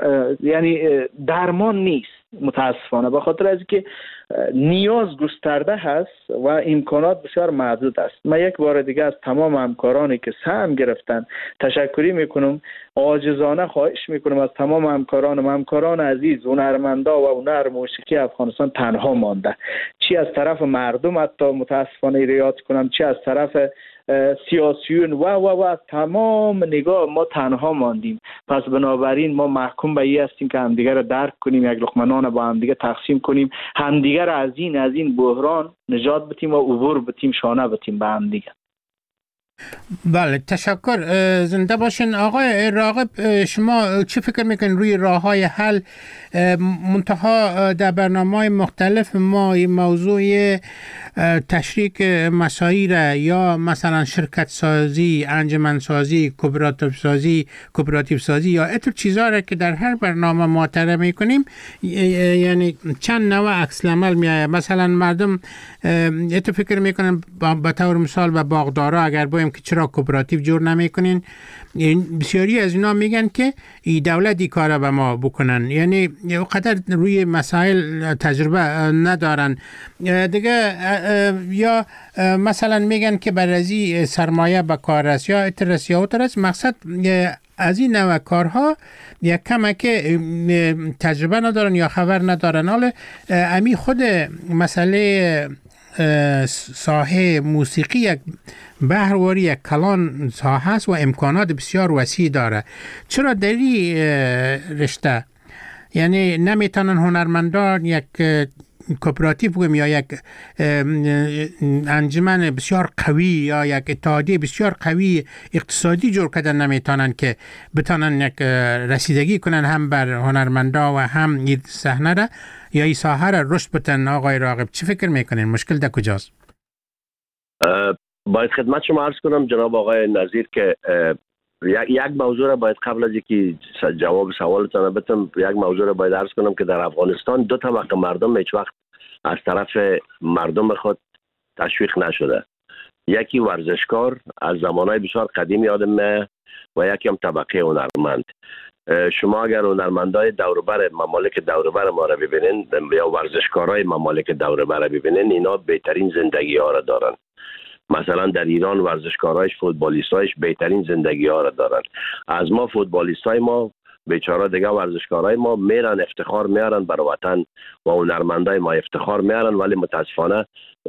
یعنی درمان نیست متاسفانه، به خاطر از اینکه نیاز گسترده هست و امکانات بسیار محدود است. من یک بار دیگه از تمام همکارانی که سهم گرفتن تشکری میکنم، عاجزانه خواهش میکنم از تمام همکاران عزیز، هنرمندا و هنر موسیقی افغانستان تنها مانده، چی از طرف مردم حتی متاسفانه ریاض کنم، چی از طرف سیاسیون و تمام نگاه ما تنها ماندیم. پس بنابراین ما محکوم به این هستیم که همدیگر رو درک کنیم، یک لقمه نان با همدیگر تقسیم کنیم، همدیگر از این بحران نجات بدیم و عبور بدیم، شانه بدیم به همدیگر. بله تشکر. زنده باشین آقای راغب. شما چی فکر میکنین روی راه های حل؟ منتها در برنامه مختلف ما این موضوع تشریک مسائل یا مثلا شرکت سازی، انجمن سازی، کوپراتیو سازی یا اتر چیزا را که در هر برنامه معطرح میکنیم، یعنی چند نوع عکس العمل میایه. مثلا مردم اتر فکر میکنن به طور مثال به باغدارا اگر بایم که چرا کوپراتیو جور نمیکنین، بسیاری از اینا میگن که دولت این کارا به ما بکنن، یعنی قدر روی مسائل تجربه ندارن دیگه. یا مثلا میگن که برازی سرمایه به کار است یا اترس یا اترس. مقصد از این نوع کارها یک کمه که تجربه ندارن یا خبر ندارن. حالا امی خود مسئله ساحه موسیقی یک بحرواری یک کلان ساحه است و امکانات بسیار وسیع داره. چرا در این رشته یعنی نمیتونن هنرمندان یک کوپراتیو بگیم یا یک انجمن بسیار قوی یا یک اتحادیه بسیار قوی اقتصادی جور کردن نمیتونن که بتونن یک رسیدگی کنن هم بر هنرمندا و هم این صحنه را یا این ساحه را رشد بدن؟ آقای راغب چی فکر میکنین؟ مشکل در کجاست؟ باید خدمت شما عرض کنم جناب آقای نظیر که یک موضوع را باید قبل از اینکه جواب سوالتان بدم، یک موضوع را باید عرض کنم که در افغانستان دو طبقه مردم هیچ وقت از طرف مردم خود تشویق نشده. یکی ورزشکار از زمانهای بسیار قدیم یادم میاد و یکی هم طبقه هنرمند. شما اگر هنرمندای دوربر ممالک دوربر ما را ببینین یا ورزشکارای ممالک دوربر را ببینین، اینا بهترین زندگی ها را دارن. مثلا در ایران ورزشکارایش، فوتبالیستایش بهترین زندگی ها را دارن. از ما فوتبالیستای ما بیچاره دیگه ورزشکارای ما میرن افتخار میارن برای وطن و هنرمندای ما افتخار میارن، ولی متاسفانه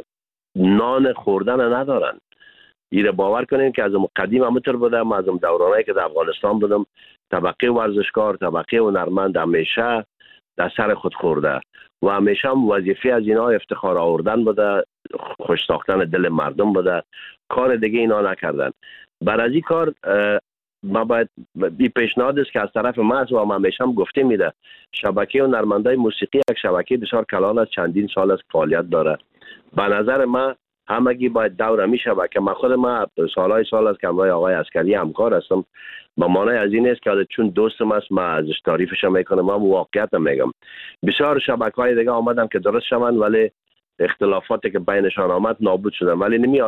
نان خوردن ندارن. ایره باور کنین که از قدیم همونطور بوده. من از دورانایی که در افغانستان بودم طبقه ورزشکار، طبقه هنرمند همیشه در سر خود خورده و همیشه هم وظیفه از اینا افتخار آوردن بوده، خوش ساختن دل مردم بوده، کار دیگه اینا نکردن. برای این کار ما باید این پیشنهاد است که از طرف ما و ما همیشه هم گفته میده شبکه هنرمندای موسیقی یک شبکه بسیار کلان است، چندین سال از فعالیت داره. به نظر من همگی باید دور می شبکه. من خود ما سال است که همراه آقای عسکری همکار هستم. با معنی از این است که چون دوستم است من ازش تعریفش میکنم، من واقعیت میگم. بسیار شبکه‌های دیگه آمدن که درست شوند ولی اختلافاتی که بینشان آمد نابود شدن. ولی نمی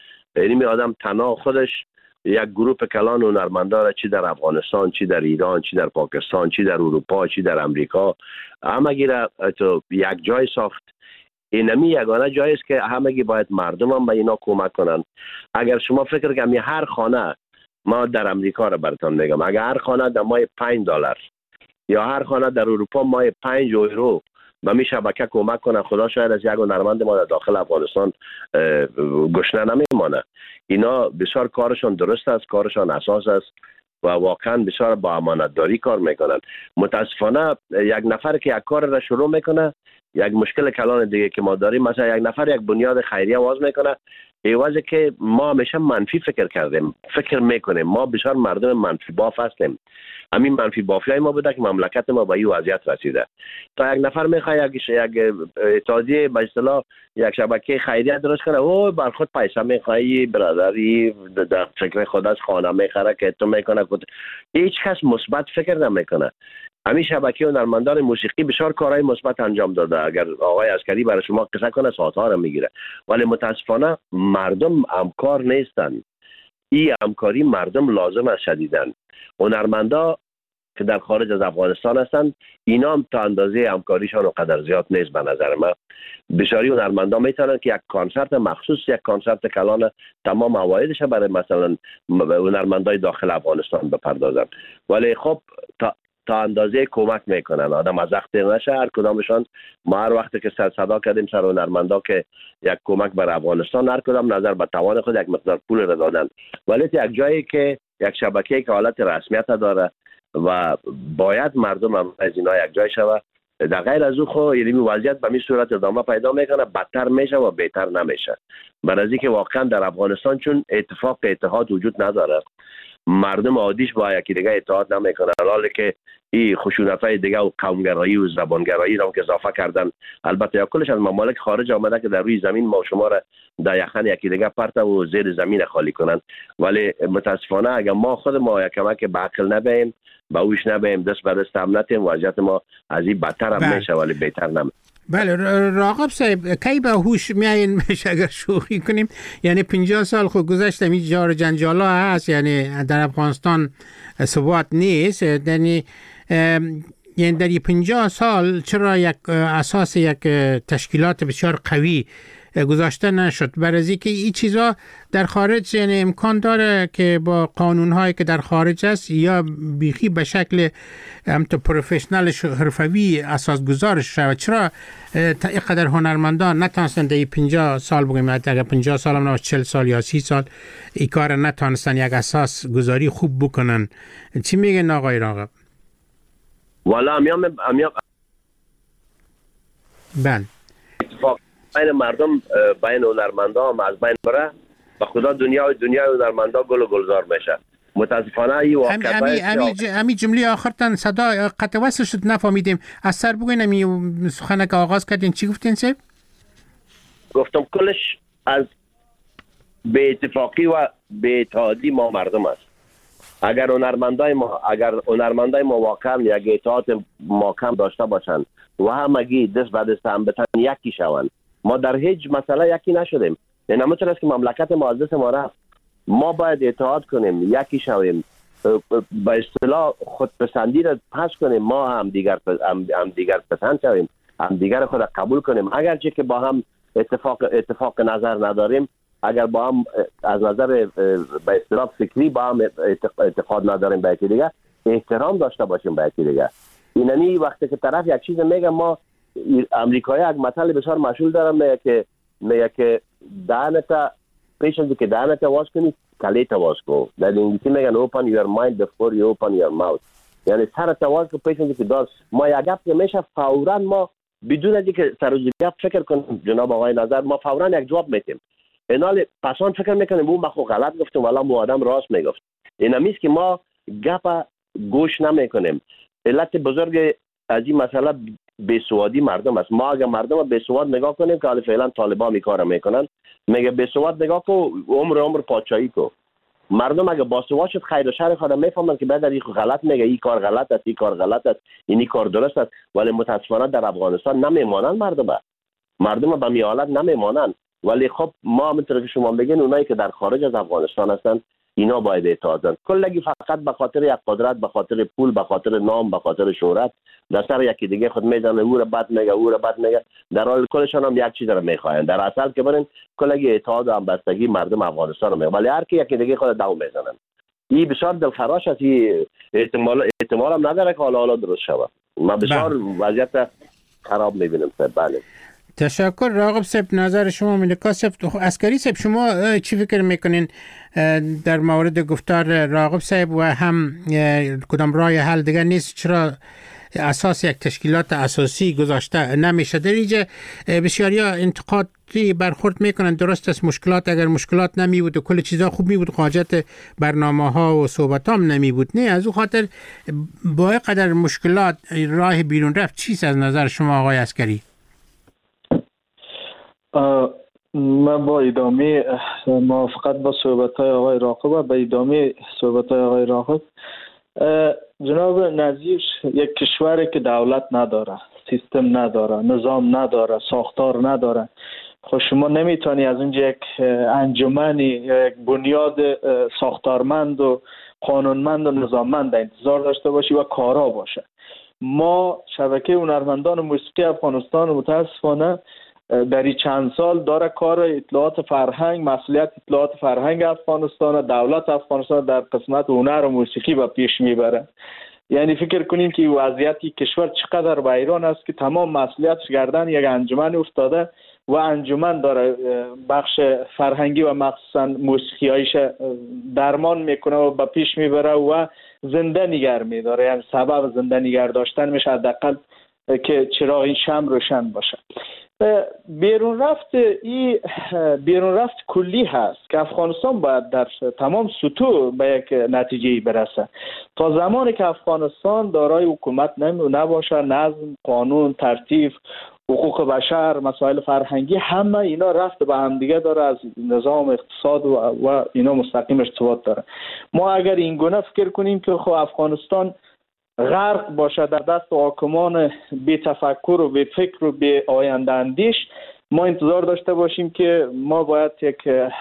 آدم تنها خودش یک گروه کلان هنرمندا را چی در افغانستان، چی در ایران، چی در پاکستان، چی در اروپا، چی در امریکا همگی را تو یک جای ساخت. اینمی یگانه جایی است که همگی باید مردم هم به اینا کمک کنن. اگر شما فکر کنید هر خانه، ما در امریکا را براتون میگم، اگر هر خانه در ماه $5 یا هر خانه در اروپا ماه €5 به می شبکه کمک کنه، خدا شاید از یک هنرمند ما در داخل افغانستان گشنه نمیمانه. اینا بسیار کارشان درست است، کارشان اساس است و واقعا بسیار با امانتداری کار میکنن. متاسفانه یک نفر که یک کار را شروع میکنه، یک مشکل کلان دیگه که ما داریم، مثلا یک نفر یک بنیاد خیریه واز میکنه، ایوازه که ما همیشه منفی فکر میکنیم. ما بسیار مردم منفی باف هستیم. همین منفی بافی های ما بوده که مملکت ما به این وضعیت رسیده. تا یک نفر میخواد یک اتحادیه به اصطلاح یک شبکه خیریه درست کنه، او بر خود پیسه میخوای، برادری در فکر خود از خانه میخره که تو میکنه، هیچ کس مثبت فکر نمیکنه. همین شبکه هنرمندان موسیقی بسیار کارهای مثبت انجام داده. اگر آقای عسکری برای شما قصه کنه ساعت‌ها رو میگیره، ولی متاسفانه مردم همکار نیستن. این همکاری مردم لازم است شدیدن. هنرمندا که در خارج از افغانستان هستن اینا هم تا اندازه همکاریشان قدر زیاد نیست. به نظر من بسیاری هنرمندا میتونن که یک کنسرت مخصوص، یک کنسرت کلان تمام عوایدش برای مثلا هنرمندای داخل افغانستان بپردازن، ولی خب تا اندازه کمک میکنن. آدم از وقت نشه هر کدامشان. ما هر وقت که سر صدا کردیم سر هنرمندا که یک کمک بر افغانستان، هر کدام نظر به توان خود یک مقدار پول را دادن، ولی یک جایی که یک شبکه‌ای که حالت رسمیت داره و باید مردم هم از اینا یک جای شوه، در غیر از او خو یعنی وضعیت به این صورت ادامه پیدا میکنه، بدتر میشه و بهتر نمیشه. برای اینکه واقعا در افغانستان چون اتفاق اتحاد وجود نداره، مردم عادیش با یکی دیگه اتحاد نمیکنه، حالا که این خشونت‌های دیگه و قومگرایی و زبانگرایی را که اضافه کردن. البته یا کلش از ممالک خارج آمده که در روی زمین ما شما را در یخن یکی دیگه پرت و زیر زمین خالی کنن. ولی متاسفانه اگر ما خود ما یک کمک به عقل نبیم، به اوش نبیم، دست به دست هم نتیم، وضعیت ما از این بدتر هم میشه ولی بهتر نمیشه. بله راغب صاحب کی به هوش میاین اگر شوخی کنیم؟ یعنی 50 سال خود گذشته می جار جنجالا هست، یعنی در افغانستان ثبات نیست، یعنی در 50 سال چرا یک اساس یک تشکیلات بسیار قوی گذاشته نشد؟ برای اینکه این چیزا در خارج یعنی امکان داره که با قانون‌هایی که در خارج است یا بیخی به شکل همت پروفشنال حرفوی اساس گذارش شود. چرا اینقدر هنرمندان نتونستن در 50 سال بگیم، اگر 50 سال هم نه 40 سال یا 30 سال این کار نتونستن یک اساس گذاری خوب بکنن؟ چی میگن آقای راغب؟ والا امیام بله اتفاق بین مردم، بین هنرمندان از بین بره، به خدا دنیای هنرمندان گل و گلزار میشه. متاسفانه این واقعیت امی جمله آخرتان صدا قطع وصل شد نفهمیدیم. از سر بگوین امی سخنه که آغاز کردین چی گفتین سیب؟ گفتم کلش از به اتفاقی و به اتحادی ما مردم است. اگر هنرمندای ما واقعا یک اتحاد محکم داشته باشند و همگی دست به دست هم بتن یکی شوند، ما در هیچ مسئله یکی نشدیم. این همون است که مملکت ما از دست ما رفت. ما باید اتحاد کنیم، یکی شویم، به اصطلاح خودپسندی را پس کنیم، ما هم دیگر پسند شویم، هم دیگر خود قبول کنیم. اگرچه که با هم اتفاق نظر نداریم، اگر با هم از نظر به اصطلاح فکری با هم اعتقاد نداریم به یکی دیگه، احترام داشته باشیم به یکی دیگه. اینانی وقتی که طرف یک چیز میگه، ما امریکایی یک مثال بسیار مشهور دارم، میگه که دهنت پیش از که دهنت واز کنی کلیت واز کن. در انگلیسی میگن open your mind before you open your mouth، یعنی سرت واز کن پیش از که دار. ما یک گپ که میشه فوراً ما بدون از اینکه سر و گپ فکر کنیم جناب آقای نظر، ما فوراً یک جواب میدیم. اینال پسان فکر میکنیم اون بخو غلط گفتیم والا مو آدم راست میگفت. اینمیست که ما گپ گوش نمیکنیم. علت بزرگ از این مسئله بیسوادی مردم است. ما اگر مردم بیسواد نگاه کنیم که حالا فعلا طالبان می کار میکنن، میگه بیسواد نگاه کو عمر پادشاهی کو. مردم اگر باسواد شد خیر و شر خود میفهمن که بعد این غلط میگه، این کار غلط است، این کار غلط است، این کار درست است. ولی متاسفانه در افغانستان نمیمانن مردم به می حالت نمیمانن. ولی خب ما همونطور که شما بگین اونایی که در خارج از افغانستان هستن اینا باید اتحادن. کلگی فقط به خاطر یک قدرت، به خاطر پول، به خاطر نام، به خاطر شهرت در سر یکی دیگه خود میزنه، او را بد میگه، در حال کلشان هم یک چیز را میخواین. در اصل که برین کلگی اتحاد و همبستگی مردم افغانستان رو میگه، ولی هر کی یکی دیگه خود داو میزنن. این بسیار دلخراش است. احتمال هم نداره که حالا درست شود. ما بسیار وضعیت خراب میبینیم. بله تشکر راغب صاحب. نظر شما ملکا صاحب. عسکری صاحب شما چی فکر میکنین در مورد گفتار راغب صاحب و هم کدام راه حل دیگر نیست؟ چرا اساس یک تشکیلات اساسی گذاشته نمیشه؟ در اینجا بسیاری ها انتقادی برخورد میکنن. درست است مشکلات، اگر مشکلات نمی بود و کل چیزا خوب می بود، حاجت برنامه ها و صحبت هم نمی بود. نه، از او خاطر با قدر مشکلات راه بیرون رفت چیست از نظر شما آقای عسکری؟ من با ادامه موافقت با صحبت‌های آقای راغب و به ادامه صحبت‌های آقای راغب، جناب نظیر یک کشوری که دولت نداره، سیستم نداره، نظام نداره، ساختار نداره، خب شما نمیتونی از اونجا یک انجمنی، یک بنیاد ساختارمند و قانونمند و نظاممند انتظار داشته باشی و کارا باشه. ما شبکه هنرمندان موسیقی افغانستان متاسفانه در این چند سال داره کار اطلاعات فرهنگ، مسئولیت اطلاعات فرهنگ افغانستان، دولت افغانستان در قسمت هنر و موسیقی به پیش میبره. یعنی فکر کنیم که وضعیت کشور چقدر ویران است که تمام مسئولیتش گردن یک انجمن افتاده و انجمن داره بخش فرهنگی و مخصوصا موسیقیایش درمان میکنه و به پیش میبره و زنده نگه میداره. یعنی سبب زنده نگه داشتن میشه حداقل که چراغ این شمع روشن باشه. بیرون رفت کلی هست که افغانستان باید در تمام سطوح به یک نتیجه برسه. تا زمانی که افغانستان دارای حکومت نباشه، نظم، قانون، ترتیب، حقوق بشر، مسائل فرهنگی، همه اینا رفت به هم دیگه داره، از نظام اقتصاد و اینا مستقیم ارتباط داره. ما اگر این گونه فکر کنیم که خب افغانستان غرق باشه در دست حاکمان بی تفکر و بی فکر و بی آینده اندیش، ما انتظار داشته باشیم که ما باید یک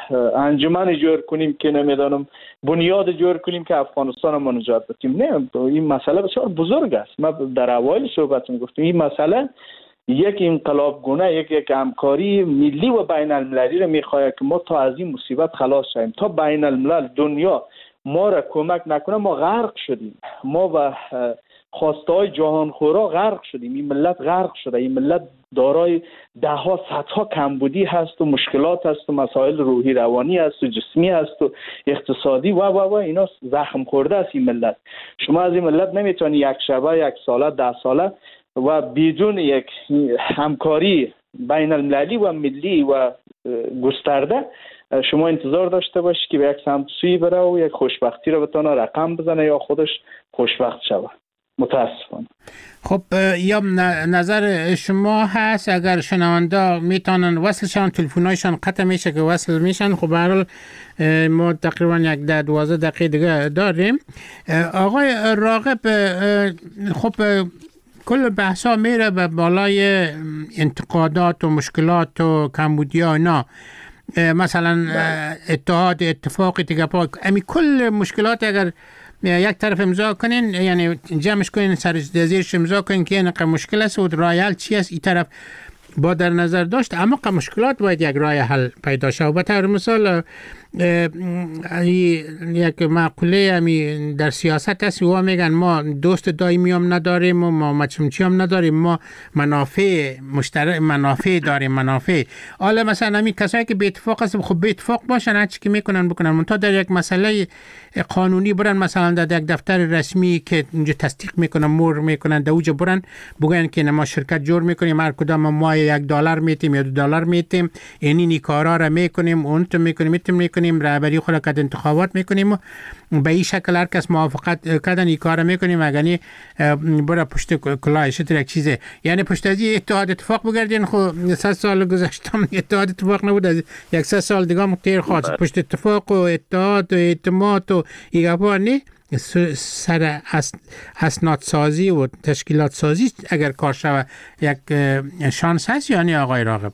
انجمن جور کنیم که نمیدانم بنیاد جور کنیم که افغانستان ما نجات بدیم. نه، این مسئله بسیار بزرگ است. ما در اوایل صحبت گفتیم این مسئله یک انقلاب گونه، یک همکاری ملی و بین المللی رو میخواد که ما تا از این مصیبت خلاص شویم. تا بین الملل دنیا ما را کمک نکنه ما غرق شدیم، ما و خواسته های جهان خورا غرق شدیم. این ملت غرق شده، این ملت دارای ده ها صدها کمبودی هست و مشکلات هست و مسائل روحی روانی هست و جسمی هست و اقتصادی و اینا زخم خورده است این ملت. شما از این ملت نمیتونی یک شبه، یک ساله، 10 ساله و بدون یک همکاری بین المللی و ملی و گسترده شما انتظار داشته باشی که به یک سمت سوی بره و یک خوشبختی رو بتونه رقم بزنه یا خودش خوشبخت شوه. متاسفانه. خب یا نظر شما هست اگر شنونده میتونن وصل شن، تلفن‌هایشان قطع میشه که وصل میشن. خب به هر حال ما تقریبا 10-12 دقیقه دیگه داریم. آقای راغب، خب کل بحثا میره به بالای انتقادات و مشکلات و کمبودی‌ها اینا، مثلا اتحاد، اتفاق، اتفاق، امی کل مشکلات اگر یک طرف امضا کنین، یعنی جمعش کنین، سر زیرش امضا کنین که اینقدر مشکل است و راه حل چی است، این طرف با در نظر داشت اما مشکلات باید یک راه حل پیدا شه. و به طور مثال یک مقوله همی در سیاست هست و میگن ما دوست دائمی هم نداریم و ما مچمچی هم نداریم، ما منافع مشترک، منافع داریم، منافع. حالا مثلا همین کسایی که به اتفاق هست خب به اتفاق باشن، هر چی که میکنن بکنن، منتها در یک مسئله قانونی برن، مثلا در یک دفتر رسمی که اونجا تصدیق میکنن، مهر میکنن، در اوجا برن بگن که ما شرکت جور میکنیم، هر کدام ما $1 میتیم یا $2 میتیم، اینی کارا را میکنیم، اون تو میکنیم، رهبری خود را که انتخابات میکنیم و به این شکل هر کس موافقت کردن این کار میکنیم، اگه برای پشت کلاهش تو یک چیزه، یعنی پشت از اتحاد اتفاق بگردین. خب 100 سال گذشته اتحاد اتفاق نبود، از 100 سال دیگه هم تیر خواست پشت اتفاق و اتحاد و اعتماد و ایگابانی سر اسناد سازی و تشکیلات سازی اگر کار شود یک شانس هست. یعنی آقای راغب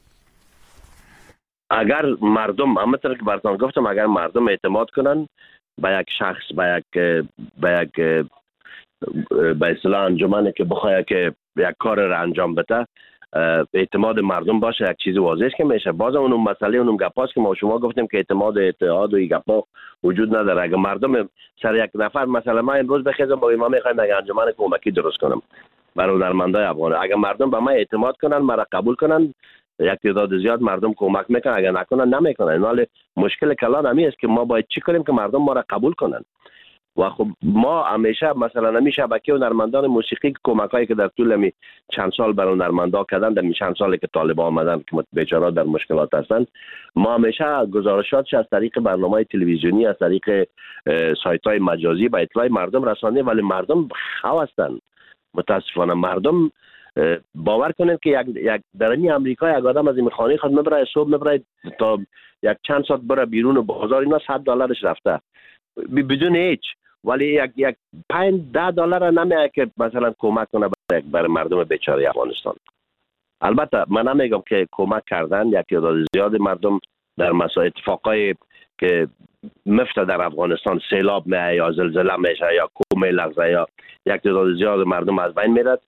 اگر مردم، همونطور که براتون گفتم، اگر مردم اعتماد کنن به یک شخص، به یک به اصطلاح انجمنی که بخواد که یک کار را انجام بده، اعتماد مردم باشه، یک چیزی واضح که میشه. باز اون مسئله اون گپاست که ما شما گفتیم که اعتماد، اتحاد و این گپا وجود نداره. اگر مردم سر یک نفر، مثلا ما امروز بخیزم با ما میخوایم یک انجمن کمکی درست کنم برای هنرمندای افغان، اگر مردم به ما اعتماد کنن، مرا قبول کنن، یک تعداد زیاد مردم کمک میکنن، اگر نکنن نمیکنن. ولی مشکل کلان همی است که ما باید چی کنیم که مردم ما را قبول کنن. و خب ما همیشه مثلا همیشه شبکه هنرمندان موسیقی کمکایی که در طول چند سال برای هنرمندا کردن، در چند سالی که طالبان آمدن که بیچاره در مشکلات هستند، ما همیشه گزارشاتش از طریق برنامه‌های تلویزیونی، از طریق سایت‌های مجازی به اطلاع مردم رسانده، ولی مردم خو هستند. متاسفانه مردم باور کنید که یک در این امریکا یک آدم از این خانه خود میبره، صبح میبره تا یک چند ساعت بره بیرون بازار، اینا $100 رفته بدون هیچ، ولی یک $5-10 نمیاد که مثلا کمک کنه برای مردم بیچاره افغانستان. البته من نمیگم که کمک کردن یک تعداد زیاد مردم در مسائل اتفاقای که مفته در افغانستان، سیلاب میاد یا زلزله میشه یا کوه میلغزه یا یک تعداد زیاد مردم از بین میرد،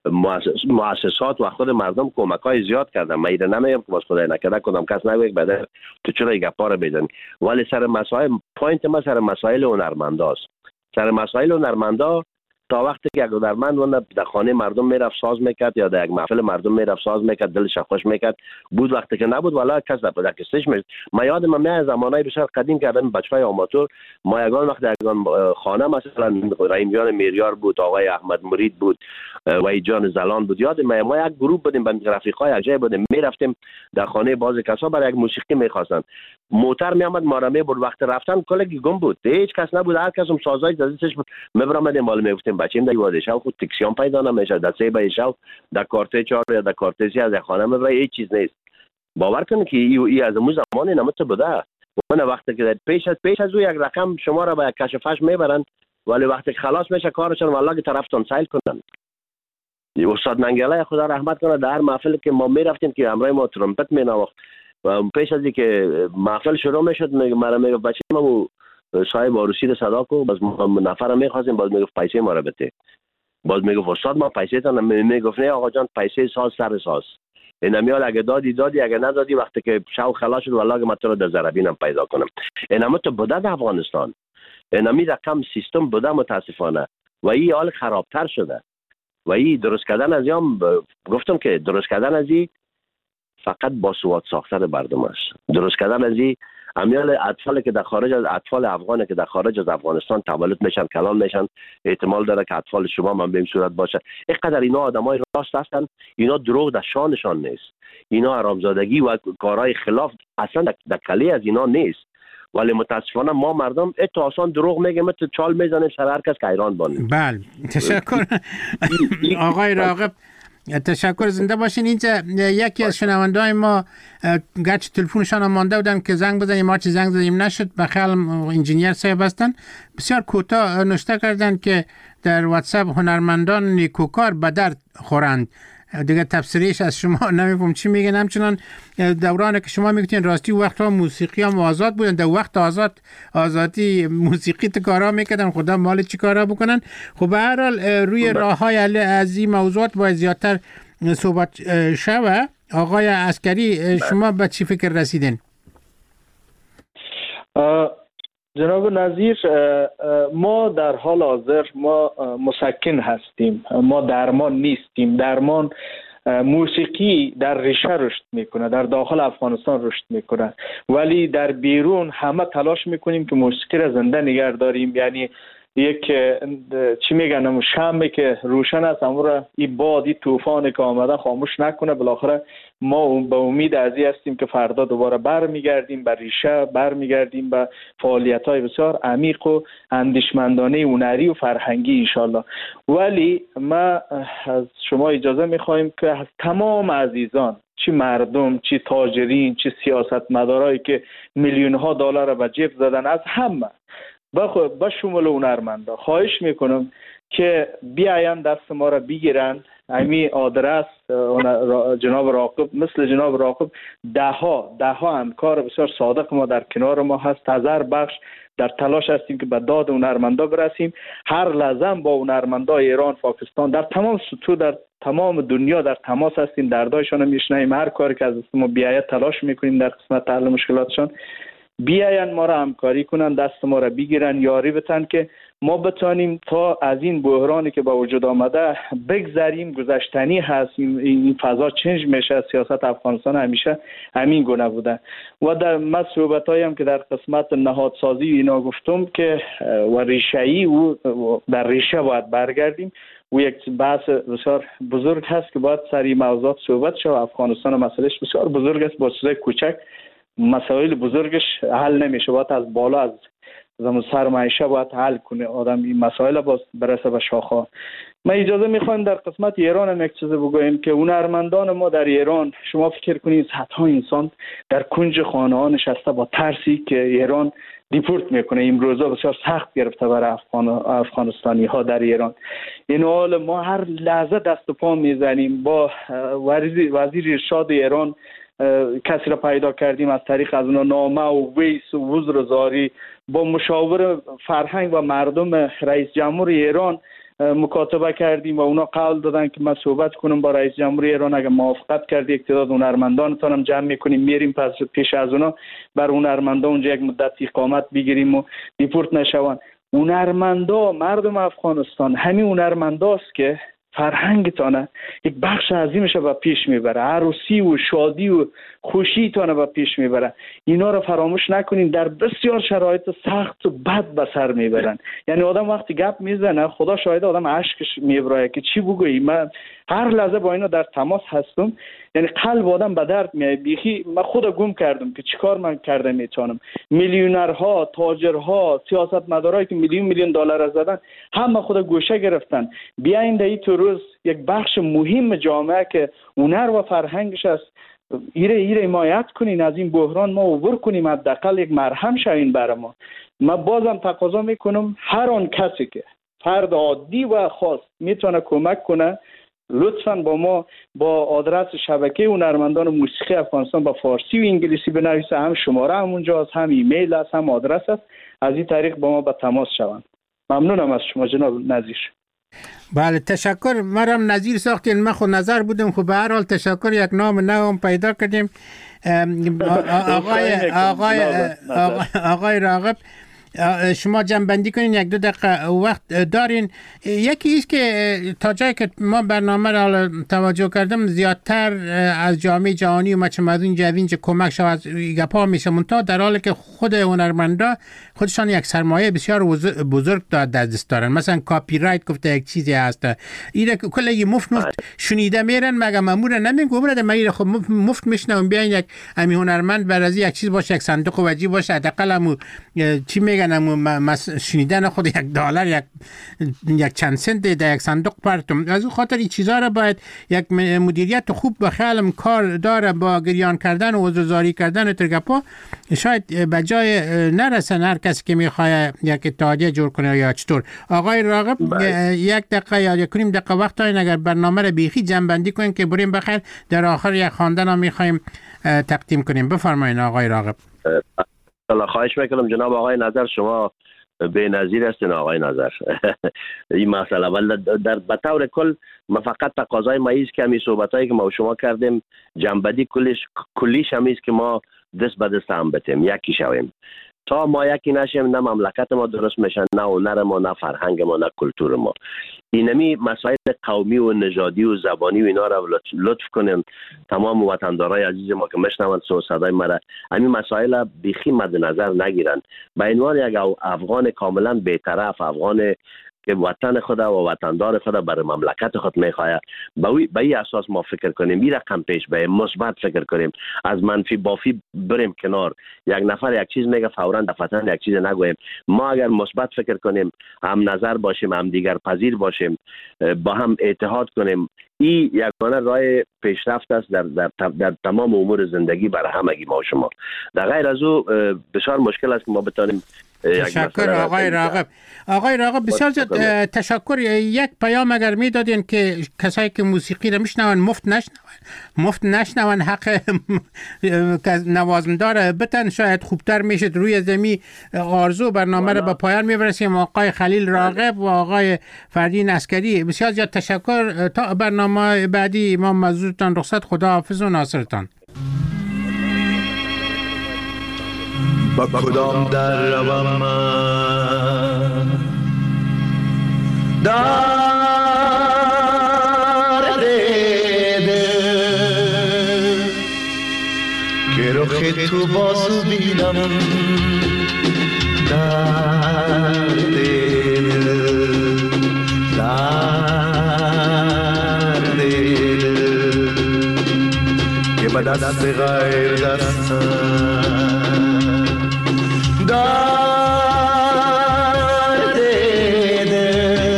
مؤسسات و خود مردم کمک‌های زیاد کردن. من ایده نمیگم که باز خدای نکرده کدام کس نگوید بعد تو چرا این گپا رو بزنی، ولی سر مسائل پوینت ما سر مسائل هنرمنداست. سر مسائل هنرمندا تا وقتی که یک هنرمند در خانه مردم میرفت ساز میکرد یا در یک محفل مردم میرفت ساز میکرد، دلش خوش میکرد. بود وقتی که نبود والا کس در کسش میشد. ما یادم میاد زمانهای بسیار قدیم که آدم بچهای آماتور ما یگان وقت در خانه مثلا رحیم جان میریار بود، آقای احمد مرید بود، وحید جان زلان بود. یادم ما یک گروه بودیم با رفیقای یک جای بودیم میرفتیم در خانه بعضی کسا برای یک موسیقی میخواستن. موتر میامد ما را میبرد، وقت رفتن کلگی گم بود، هیچ کس نبود، هر کس هم سازای دستش بود. میبرامدیم بالا میگفتیم بچه‌م در وادش خود تکسیون پیدا نمیشه، در سه بایشو در کارت 4 یا در کارت 3 از خانه میبره، هیچ چیز نیست. باور کنید که ای از اون زمان نمت بوده. اون وقتی که پیش از او یک رقم شما را به کشفش میبرن، ولی وقتی خلاص میشه کارشون والله که طرفتون سیل کنن. استاد ننگله خدا رحمت کنه در محفل که ما میرفتیم که همراه ما ترومپت مینواخت و پیش از اینکه محفل شروع میشد مرا میگفت بچه ما صاحب عروسی رو صدا کو، باز نفر میخواستیم، باز میگفت پیسه ما را بده. باز میگفت استاد ما پیسه تان، میگفت نه آقا جان پیسه ساز سر ساز. این میال اگه دادی اگه ندادی وقتی که شو خلاص شد والله که من تو رو در زربینم پیدا کنم. اینم تو بوده در افغانستان. اینمی رقم سیستم بوده متاسفانه و این حال خرابتر شده. و این درست کردن از یام گفتم که درست کردن از این فقط با سواد ساختن مردم است. درست کردن از این امیال اطفالی که در خارج از اطفال افغانی که در خارج از افغانستان تولد میشن کلان میشن، احتمال داره که اطفال شما هم به این صورت باشه. اینقدر اینا آدمای راست هستن، اینا دروغ در شانشان نیست، اینا حرامزادگی و کارهای خلاف اصلا در کلی از اینا نیست. ولی متاسفانه ما مردم ات آسان دروغ میگیم، ات چال میزنیم سر هر کس که ایران بانیم. بله تشکر آقای راغب، تشکر، زنده باشین. اینجا یکی از شنونده‌های ما گرچه تلفنشان هم مانده بودن که زنگ بزنیم، ما چه زنگ زدیم نشد، بخیال انجینیر صاحب هستن، بسیار کوتاه نوشته کردن که در واتساپ هنرمندان نیکوکار به درد خورند. دیگه تفسیرش از شما نمیفهم چی میگن. همچنان دورانی که شما میگفتین راستی وقتا موسیقی هم آزاد بودن، در وقت آزادی موسیقی کارا میکردن، خدا مال چی کارا بکنن. خب به هر حال روی راههای حل از این موضوعات باید زیادتر صحبت شوه. آقای عسکری شما به چی فکر رسیدین؟ جناب نظیر، ما در حال حاضر ما مسکن هستیم، ما درمان نیستیم. درمان موسیقی در ریشه رشد میکنه، در داخل افغانستان رشد میکنه، ولی در بیرون همه تلاش میکنیم که موسیقی را زنده نگه داریم. یعنی یک چی میگن شمعی که روشن است اما را این بادی طوفانی که آمده خاموش نکنه. بالاخره ما به امید از این هستیم که فردا دوباره برمیگردیم به ریشه، برمیگردیم به فعالیت‌های بسیار عمیق و اندیشمندانه هنری و فرهنگی انشالله. ولی ما از شما اجازه میخواهیم که از تمام عزیزان، چی مردم، چی تاجرین، چی سیاستمدارایی که میلیون‌ها دلار را به جیب زدن، از همه با شمول هنرمندا خواهش میکنم که بیاین دست ما را بگیرن. همین آدرس جناب راقب، مثل جناب راقب ده ها همکار بسیار صادق ما در کنار ما هست. هزار بخش در تلاش هستیم که به داد هنرمندا برسیم. هر لحظه با هنرمندای ایران، پاکستان، در تمام سطوح، در تمام دنیا در تماس هستیم، دردایشان میشنویم. هر کاری که از ما بیاید تلاش میکنیم در قسمت حل مشکلاتشان. بیاین ما را همکاری کنن، دست ما را بگیرن، یاری بتن که ما بتانیم تا از این بحرانی که با وجود آمده بگذریم. گذشتنی هست، این فضا چنج میشه. سیاست افغانستان همیشه همین گونه بوده و در صحبتایی هم که در قسمت نهادسازی اینا گفتم که و ریشه‌ای و در ریشه باید برگردیم. و یک بحث بسیار بزرگ هست که باید سری موضوعات صحبت شد. افغانستان مسئلهش بسیار بزرگ است، با چیزای کوچک مسائل بزرگش حل نمیشه. باید از بالا از سرمایشه باید حل کنه آدم این مسائل، باز برسه به شاخه. ما اجازه میخوایم در قسمت ایران هم یک چیز بگویم که هنرمندان ما در ایران، شما فکر کنید صدها انسان در کنج خانه ها نشسته با ترسی که ایران دیپورت میکنه. این روزا بسیار سخت گرفته برای افغانستانی ها در ایران. این حال ما هر لحظه دست و پا میزنیم. با وزیر ارشاد ایران کسی را پیدا کردیم از طریق از اونا نامه و ویس و وزرزاری. با مشاور فرهنگ و مردم رئیس جمهور ایران مکاتبه کردیم و اونا قول دادن که من صحبت کنم با رئیس جمهور ایران. اگر موافقت کردی اقتدار هنرمندانتان هم جمع میکنیم، میریم پیش از اونا بر هنرمندان اونجا یک مدت اقامت بگیریم و دیپورت نشوند. هنرمندا، مردم افغانستان همین هنرمنداست که فرهنگتانه یک بخش عظیمش به پیش میبره، عروسی و شادی و خوشیتانه به پیش میبره. اینا رو فراموش نکنین، در بسیار شرایط سخت و بد به سر میبرن. یعنی آدم وقتی گپ میزنه خدا شاهد آدم اشکش میبره که چی بگویی. من هر لحظه با اینا در تماس هستم، یعنی قلب آدم به درد میاد. بیخی من خود گم کردم که چیکار من کرده میتونم. میلیونرها، تاجرها، سیاستمدارایی که میلیون دلار زدن همه خود گوشه گرفتن. بیاین در این روز یک بخش مهم جامعه که هنر و فرهنگش است ایره حمایت کنین، از این بحران ما عبور کنیم، حداقل یک مرهم شوین برای ما. من بازم تقاضا میکنم هر آن کسی که فرد عادی و خاص میتونه کمک کنه، لطفاً با ما با آدرس شبکه هنرمندان موسیقی افغانستان با فارسی و انگلیسی بنویسه. هم شماره هم اونجاست، هم ایمیل است، هم آدرس است. از این طریق با ما به تماس شوند. ممنونم از شما جناب نظیر. بله تشکر. مرام نظیر ساختین، من خود نظر بودم. خب به هر حال تشکر، یک نام نو پیدا کردیم. آقای راغب، شما جنبندی کنین، یک دو دقیقه وقت دارین. یکی ایست که تا جایی که ما برنامه را توجه کردم زیادتر از جامعه جهانی و مچمدون جوین چه کمک شد از گپا میشه، منتها در حالی که خود هنرمندا خودشان یک سرمایه بسیار بزرگ در دست دارن. مثلا کاپی رایت گفته یک چیزی هست، اینا کلی مفت شنیده میرن، مگه مامور نمیگه عمره من خب مفت میشنم. بیاین یک امی هنرمند برازی یک چیز باشه، یک صندوق وجی باشه، حداقل چی میگن شنیدن خود $1 یک چند سنت در یک صندوق پرتم. از اون خاطر این چیزا را باید یک مدیریت خوب به خیالم کار داره با گریان کردن و عذرزاری کردن ترگپا. شاید به جای نرسن هر کسی که میخواد یک اتحادیه جور کنه یا چطور. آقای راغب یک دقیقه یا یک نیم دقیقه وقت دارین، اگر برنامه را بیخی جنبندی کنین که بریم بخیر در آخر یک خواندن هم میخوایم تقدیم کنیم. بفرمایید آقای راغب. خواهش میکنم جناب آقای نظر، شما به نظیر هستین آقای نظر. این مسئله ولی در بطور کل ما فقط تقاضای ما ایست که همین صحبتایی که ما و شما کردیم جنبندی کلیش هم ایست که ما دست به دست هم بتیم، یکی شویم. تا ما یکی نشیم نه مملکت ما درست میشن، نه هنر ما، نه فرهنگ ما، نه کلتور ما. اینمی مسائل قومی و نژادی و زبانی و اینا را لطف کنین تمام وطندارای عزیز ما که میشنوند صدای ما، همین مسائل بیخی مد نظر نگیرن. به عنوان یک افغان کاملا بی‌طرف، افغان که وطن خود و وطندار خود برای مملکت خود میخواه، به این اساس ما فکر کنیم، این رقم پیش بریم، مثبت فکر کنیم، از منفی بافی بریم کنار. یک نفر یک چیز میگه فوراً دفعتاً یک چیز نگویم. ما اگر مثبت فکر کنیم، هم نظر باشیم، هم دیگر پذیر باشیم، با هم اتحاد کنیم، این یگانه راه پیشرفت است در تمام امور زندگی برای همگی ما و شما. در غیر از او بسیار مشکل است که ما بتانیم. تشکر آقای راغب. آقای راغب بسیار تشکر. یک پیام اگر میدادین که کسایی که موسیقی رو میشنون مفت نشنون حق نوازنده رو بتن، شاید خوبتر میشه. روی زمین آرزو برنامه رو به پایان میبرسیم. آقای خلیل راغب و آقای فردین عسکری بسیار زیاد تشکر. تا برنامه بعدی ما مزورتان رخصت. خدا حافظ و ناصرتان. با کدام در روم من در دیده که رخ تو بازو بینم در دیده که به دست غیر دستم در دیده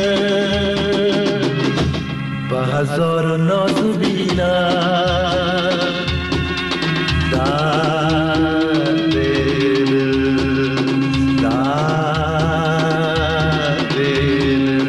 با هزار نازو بینم در دیده در دیده.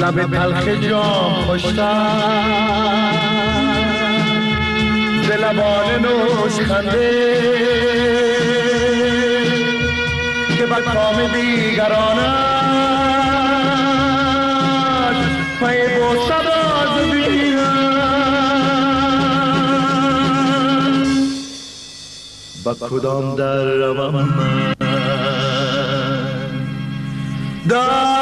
لب تلخ جام خوشتر ز لبان نوش خنده که بر کام دیگران است پای بوسه باز بینم با کدام در روم من